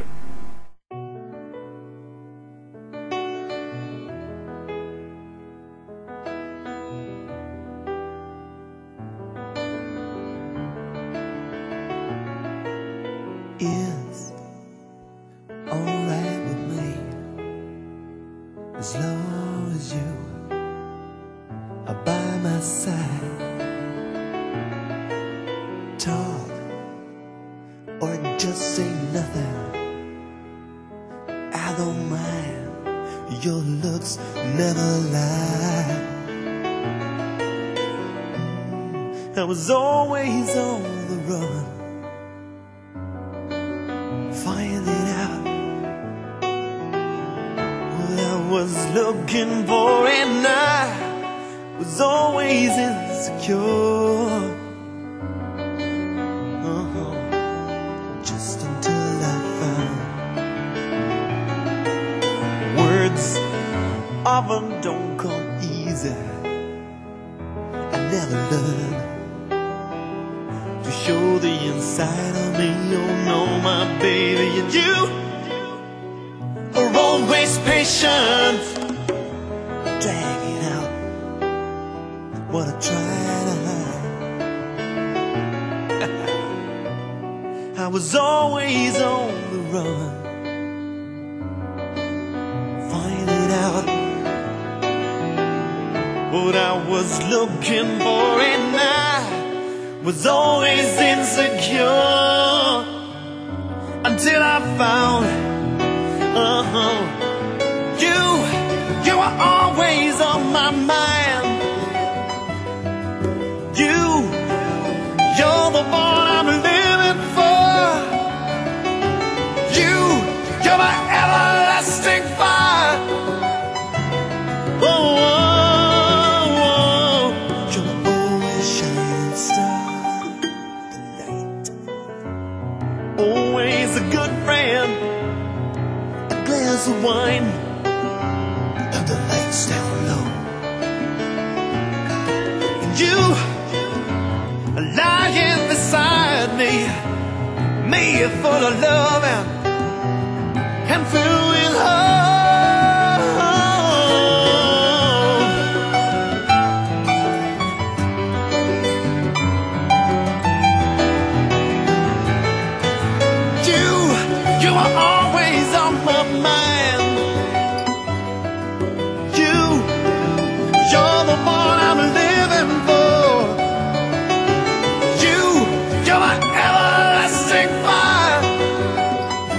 It's alright with me as long as you are by my side. Talk or just say nothing, I don't mind. Your looks never lie. I was always on the run, finding out what I was looking for, and I was always insecure. Uh-huh. Just until I found words often don't come easy. I never learned to show the inside of me. Oh no, my baby, and you are always patient, dragging out what I try to hide. I was always on the run, finding out what I was looking for, and I was always insecure until I found uh-huh, you, you were always on my mind. You, you're the one I'm living for. You, you're my everlasting fire. Oh, oh, oh. You're my always shining star tonight. Always a good friend, a glass of wine, and the lights down low. And you are lying beside me, me full of love and, and filled with hope. You, you are always on my mind. You, you're the one I'm living for. You, you're my everlasting fire.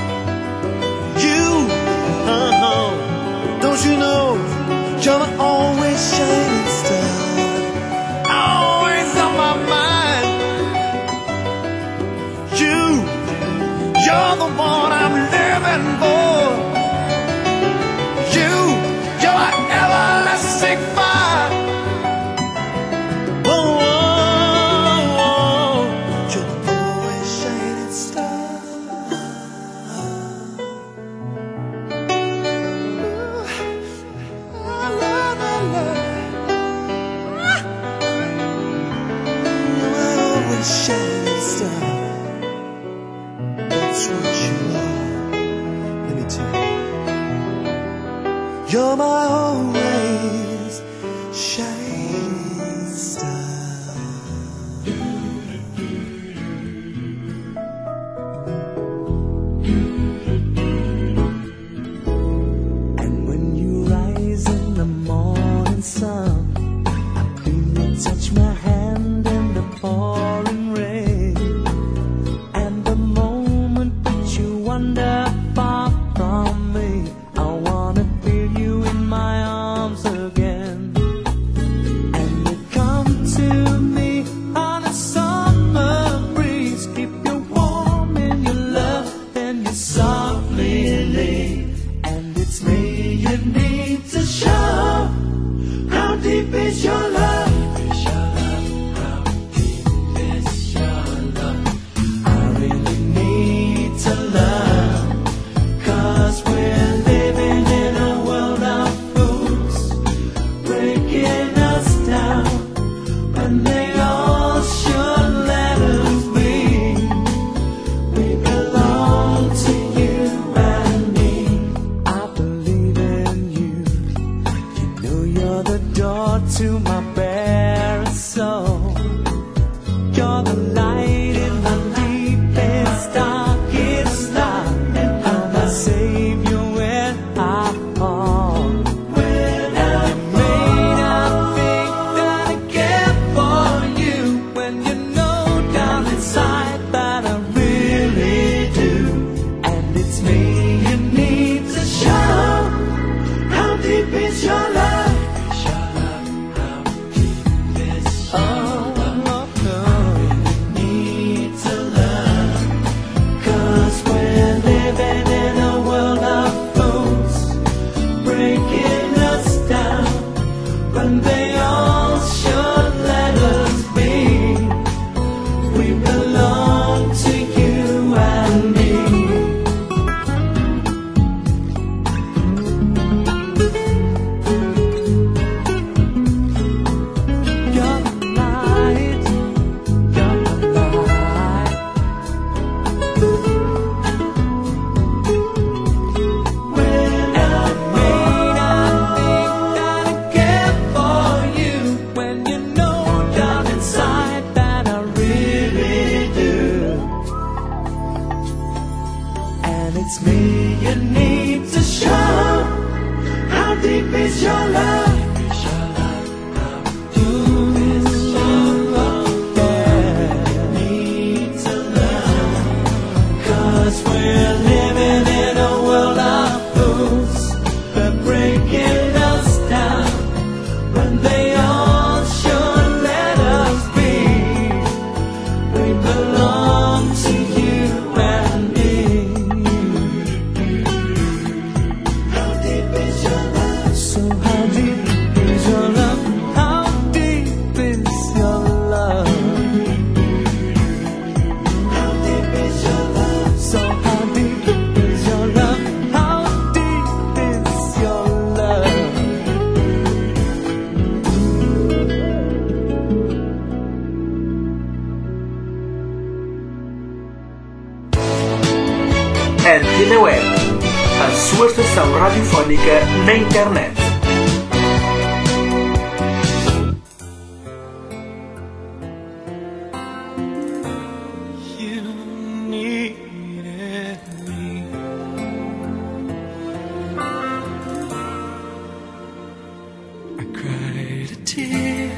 reach my hand in the pouring rain, and the moment that you wander far from me, I wanna feel you in my arms again. And you come to me on a summer breeze, keep you warm in your love and you softly lean. And it's me you need to show. How deep is your love? To my bare soul, you're the light in my deepest, darkest night, and I'm my savior when I fall. When I may not think that I care for you, when you know down inside that I really do, and it's me you need to show. How deep is your love? It's me you need to show. How deep is your love? Antena Web, a sua estação radiofónica na internet. You needed me. I cried a tear.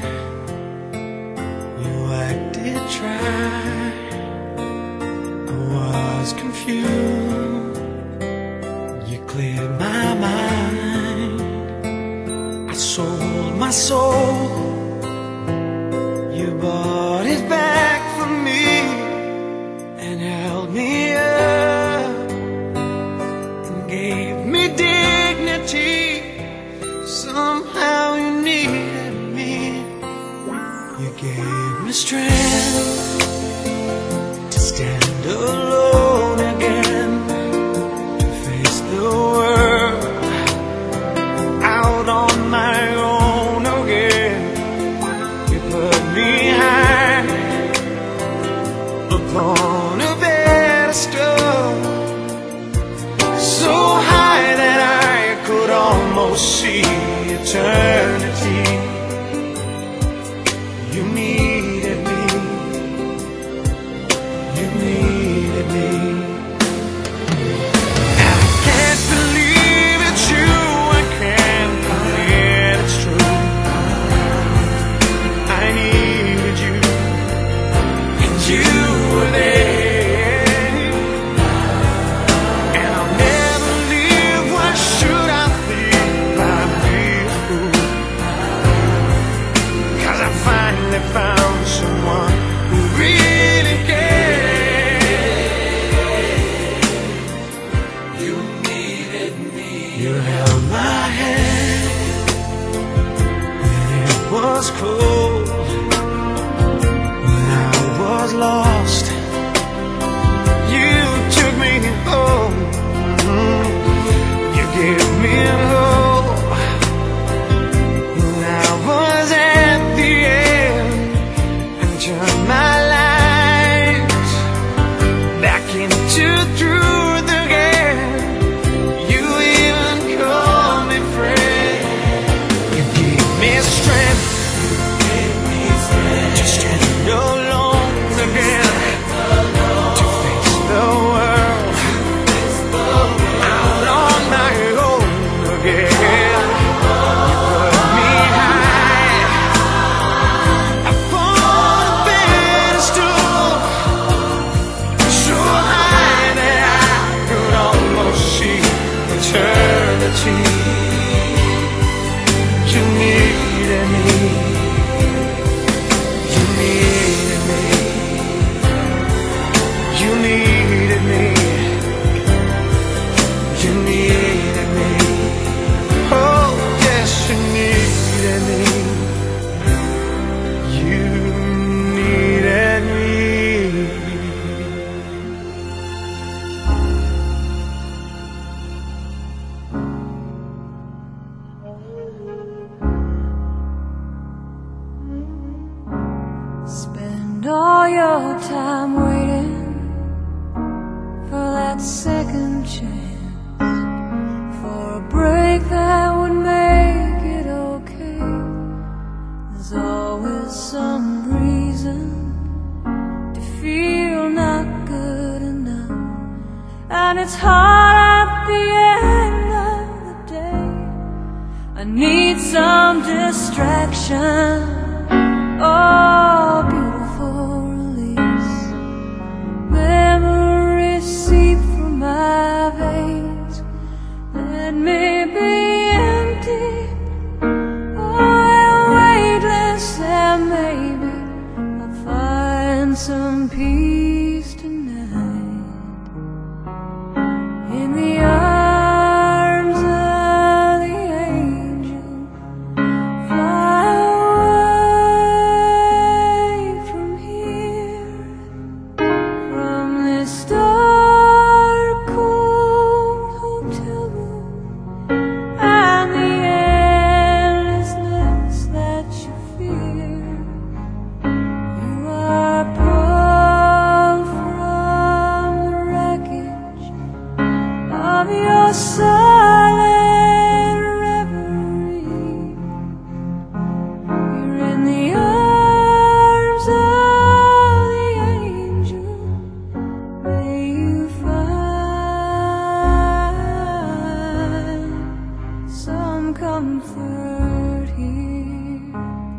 You acted dry. I was confused. Cleared my mind. I sold my soul. You bought it back for me and held me up and gave me dignity. Somehow you needed me. You gave me strength to stand alone again, the world out on my own again. You put me high upon a pedestal, so high that I could almost see eternity. You needed me. all your time waiting for that second chance, for a break that would make it okay. There's always some reason to feel not good enough, and it's hard at the end of the day. I need some distraction, oh beautiful release. Memories seep through my veins. Let me be empty or weightless, and maybe I'll find some peace tonight in the arms of the angel. Fly away from here, from this dark, cold hotel room, and the endlessness that you fear. You are pulled from the wreckage of your silent reverie. You're in the arms of the angel. May you find some comfort here.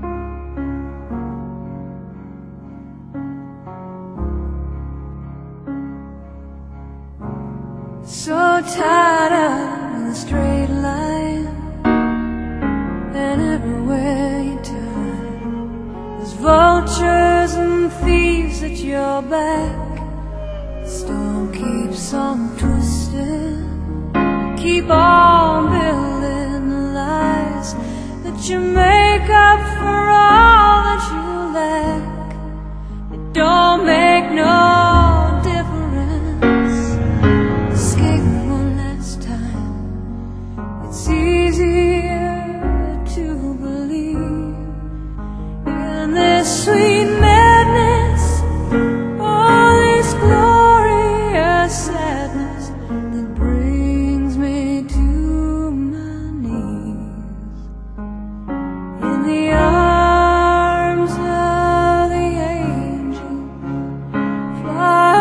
So tired of the straight line, and everywhere you turn, there's vultures and thieves at your back. The storm keeps on twisting. Keep on building the lies that you make up for all that you lack. It don't make no difference. Escape one last time. It's easier to believe in this sweet madness, or this glorious sadness that brings me to my knees. In the arms of the angel, fly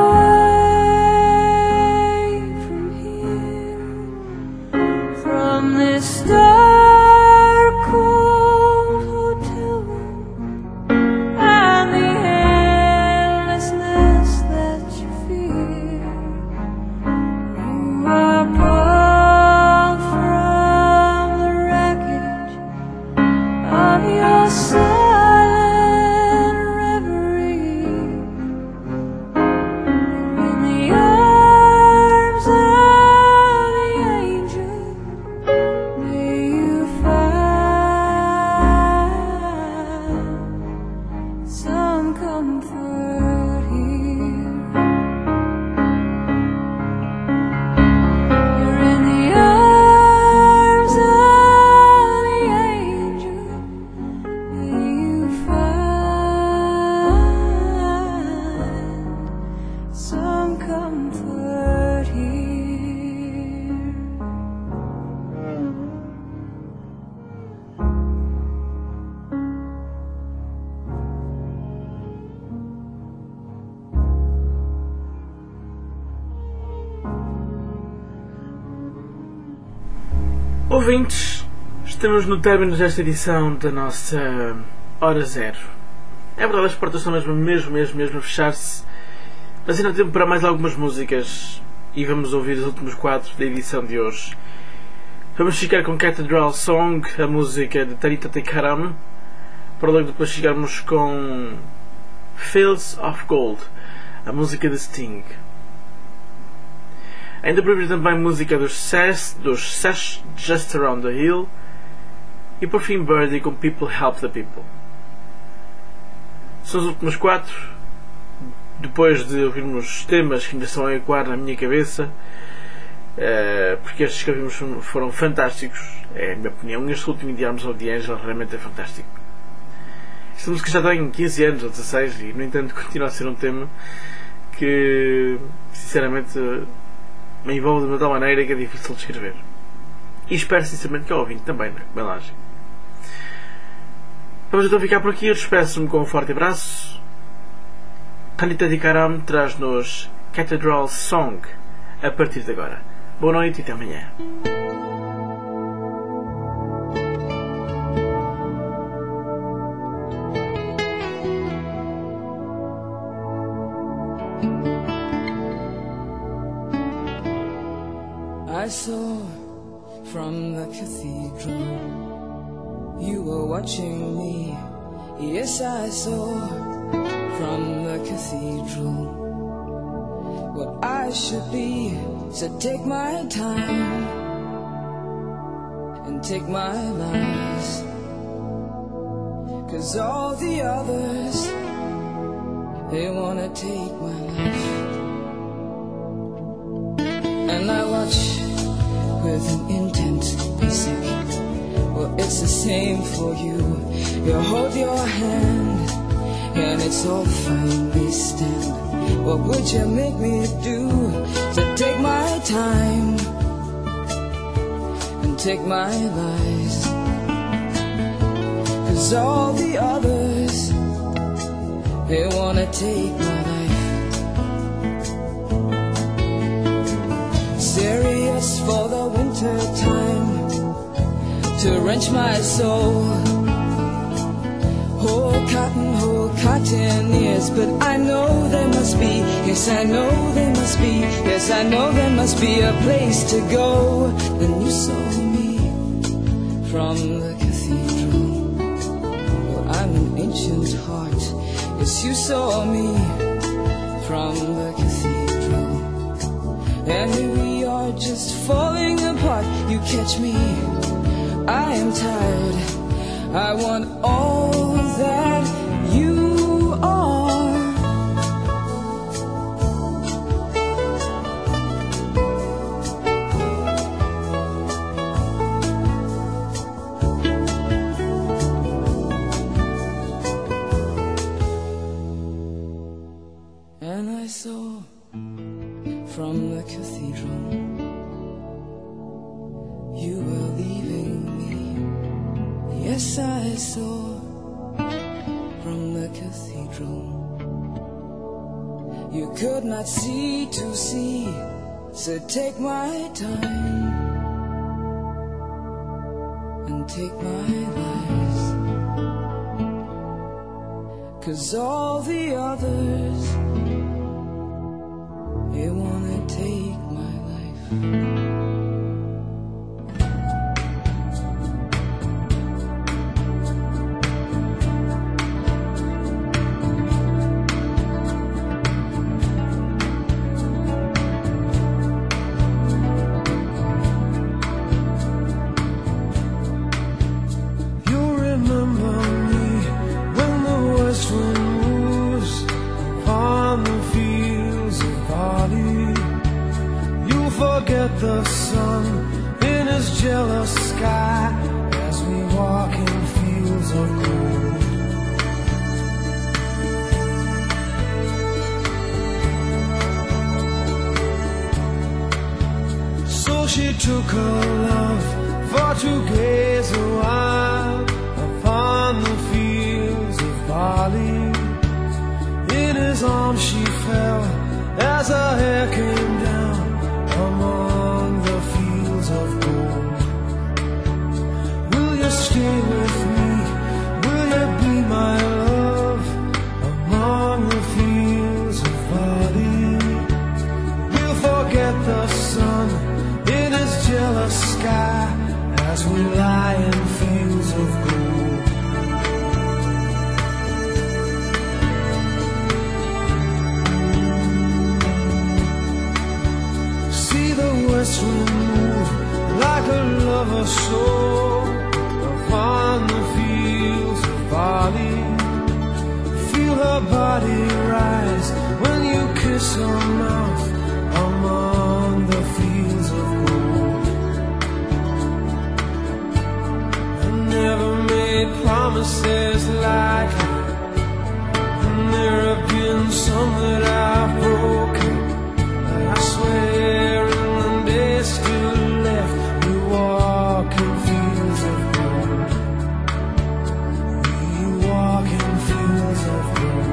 away from here, from this dark, cold hotel room, and the endlessness that you fear. You are pulled from the wreckage of your silent reverie. You're in the arms of the angel. May you find some comfort here. You're in the arms of the angel. May you find some comfort here. Ouvintes, estamos no término desta edição da nossa Hora Zero. É verdade, as portas estão mesmo, mesmo, mesmo, mesmo a fechar-se, mas ainda há tempo para mais algumas músicas e vamos ouvir os últimos quatro da edição de hoje. Vamos ficar com Cathedral Song, a música de Tarita Tekaram, para logo depois chegarmos com Fields of Gold, a música de Sting. Ainda para ouvir também música dos Sash, dos Sash Just Around the Hill, e por fim Birdie com People Help the People. São os últimos quatro, depois de ouvirmos temas que ainda estão a ecoar na minha cabeça, porque estes que ouvimos foram fantásticos, é a minha opinião. Este último de Arms of the Angel realmente é fantástico. Esta música já tem quinze anos ou dezasseis e, no entanto, continua a ser um tema que, sinceramente, me envolve de uma tal maneira que é difícil de escrever. E espero, sinceramente, que ao ouvinte também, não é? Bem longe. Vamos então ficar por aqui. Eu despeço-me com um forte abraço. Khalid Adikaram traz-nos Cathedral Song a partir de agora. Boa noite e até amanhã. I saw from the cathedral you were watching me. Yes, I saw from the cathedral what I should be. So take my time and take my lies, 'cause all the others, they wanna take my life. And I watch with an intent to sick. Well, it's the same for you. You hold your hand and it's all fine, we stand. What would you make me do to take my time and take my lies? 'Cause all the others, they wanna take my life. Serious for the winter time, to wrench my soul. Whole cotton, whole cotton, yes, but I know there must be, yes, I know there must be, yes, I know there must be a place to go. Then you saw me from the cathedral. Well, I'm an ancient heart, yes, you saw me from the cathedral. And here we are just falling apart. You catch me, I am tired. I want all that you are. And I saw from the cathedral you were leaving me. Yes, I saw from the cathedral you could not see to see. So take my time and take my lies, 'cause all the others, they wanna take my life. The sun in his jealous sky as we walk in fields of gold. So she took her love for to gaze a while upon the fields of barley. In his arms she fell as her hair came down among the fields of gold. Will you stay with me? Will you be my love among the fields of barley? We'll forget the sun in his jealous sky as we lie in fields of gold. West wind move like a lover's soul upon the fields of barley. Feel her body rise when you kiss her mouth among the fields of gold. I never made promises like some that I've broken, but I swear in the days still left, we walk in fields of gold. We walk in fields of gold.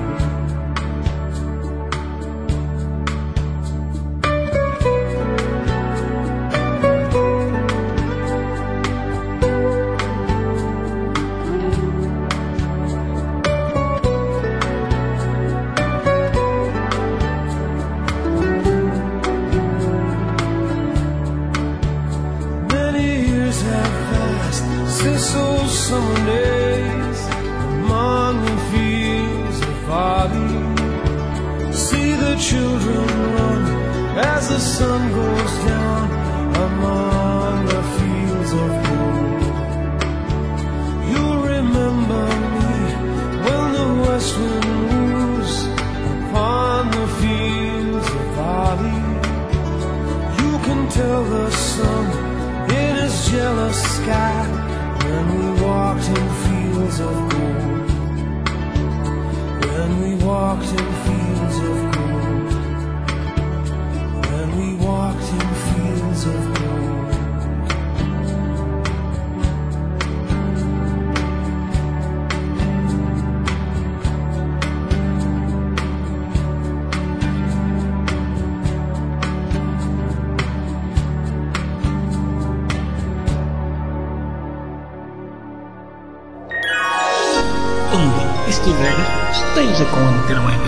Since those summer days among the fields of barley, see the children run as the sun goes down among the fields of gold. You'll remember me when the west wind moves upon the fields of barley. You can tell the sun in his jealous sky when we walked in fields of gold. When we walked in fields of gold. When we walked in fields of gold. Onde estiver, esteja com a Antena Web.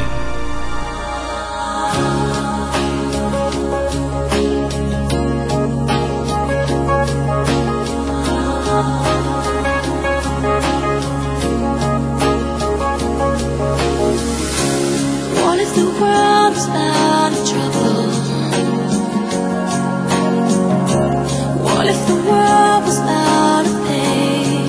What if the world was out of trouble? What if the world was out of pain?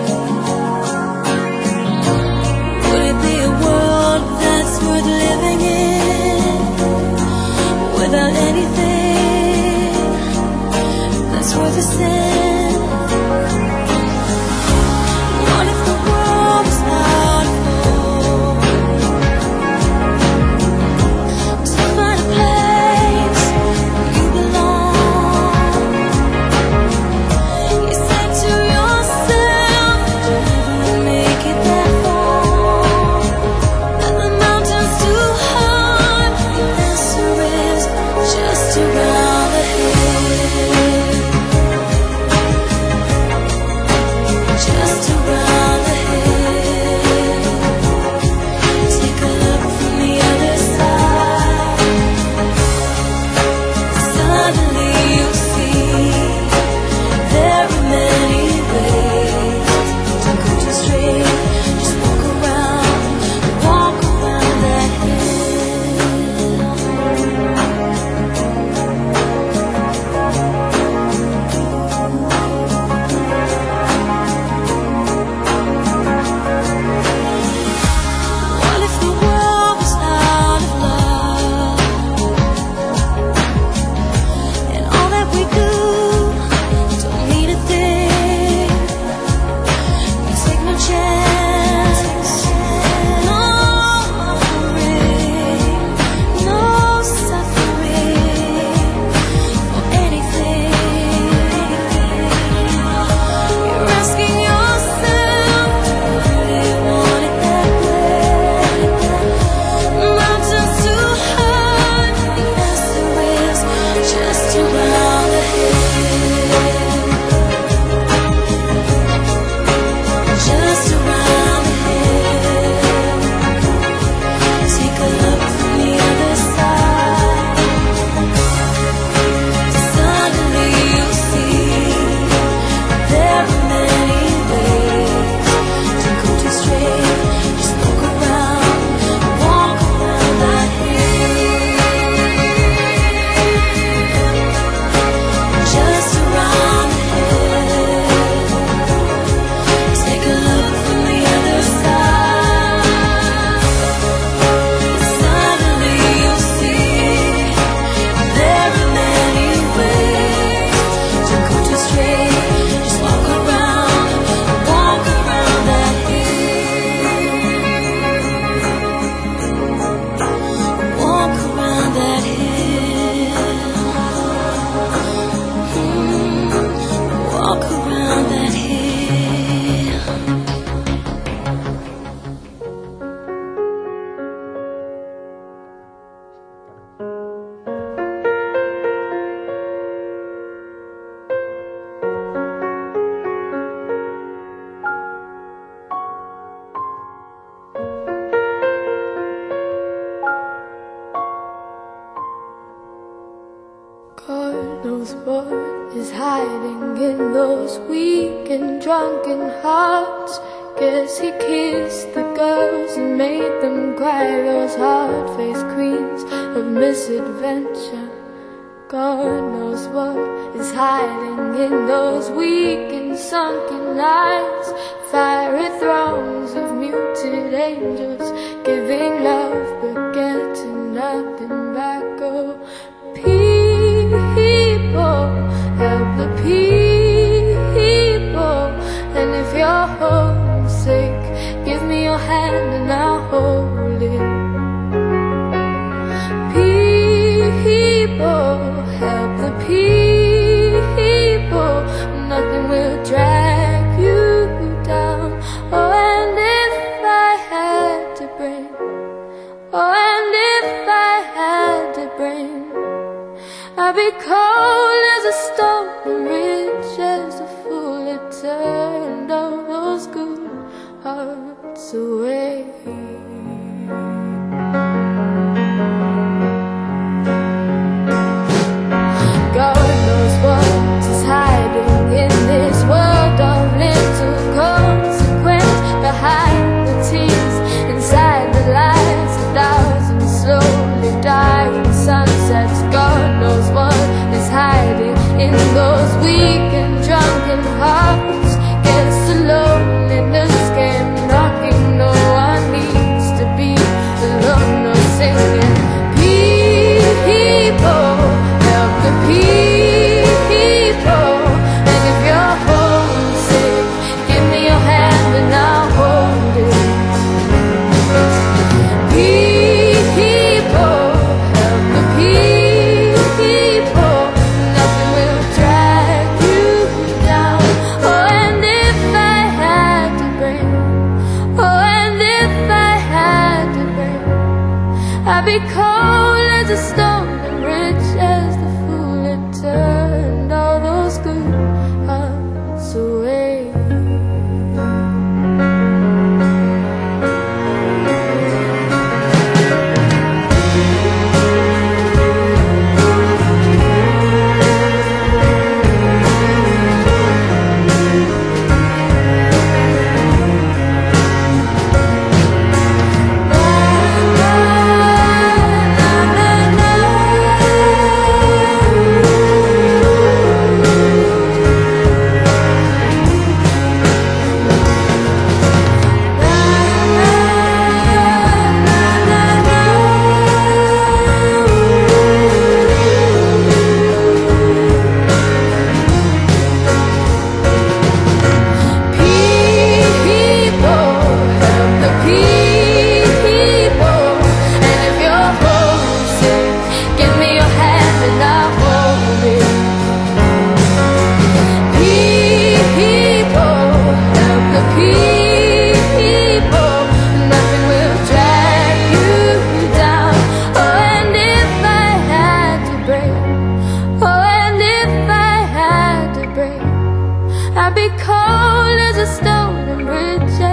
Would it be a world that's worth living in without anything that's worth a sin? What if the world was out of hope? knows what is hiding in those weak and drunken hearts. Guess he kissed the girls and made them cry, those hard-faced queens of misadventure. God knows what is hiding in those weak and sunken eyes. Fiery thrones of muted angels, giving love but getting nothing back. Oh, people, help the people. And if you're homesick, give me your hand and I'll hold it. People, help the people. Nothing will drag you down. Oh, and if I had to bring, oh, and if I had to bring, I'd be cold as a stone and rich as a fool. It turned all those good hearts away. God knows what is hiding in this world of little consequence. Behind the tears, inside the lies, a thousand slowly dying sunsets. God knows what is hiding in those weak and drunken hearts. Guess the loneliness came knocking. No one needs to be alone, no singing. People, help the people. And if you're homesick, give me your hand and I'll hold it. People, help the people. Nothing will drag you down. Oh, and if I had to bring, oh, and if I had to bring, I'd be cold as a stone and rich as the fool. It turned all those good hearts away. I'd be cold as a stone and rich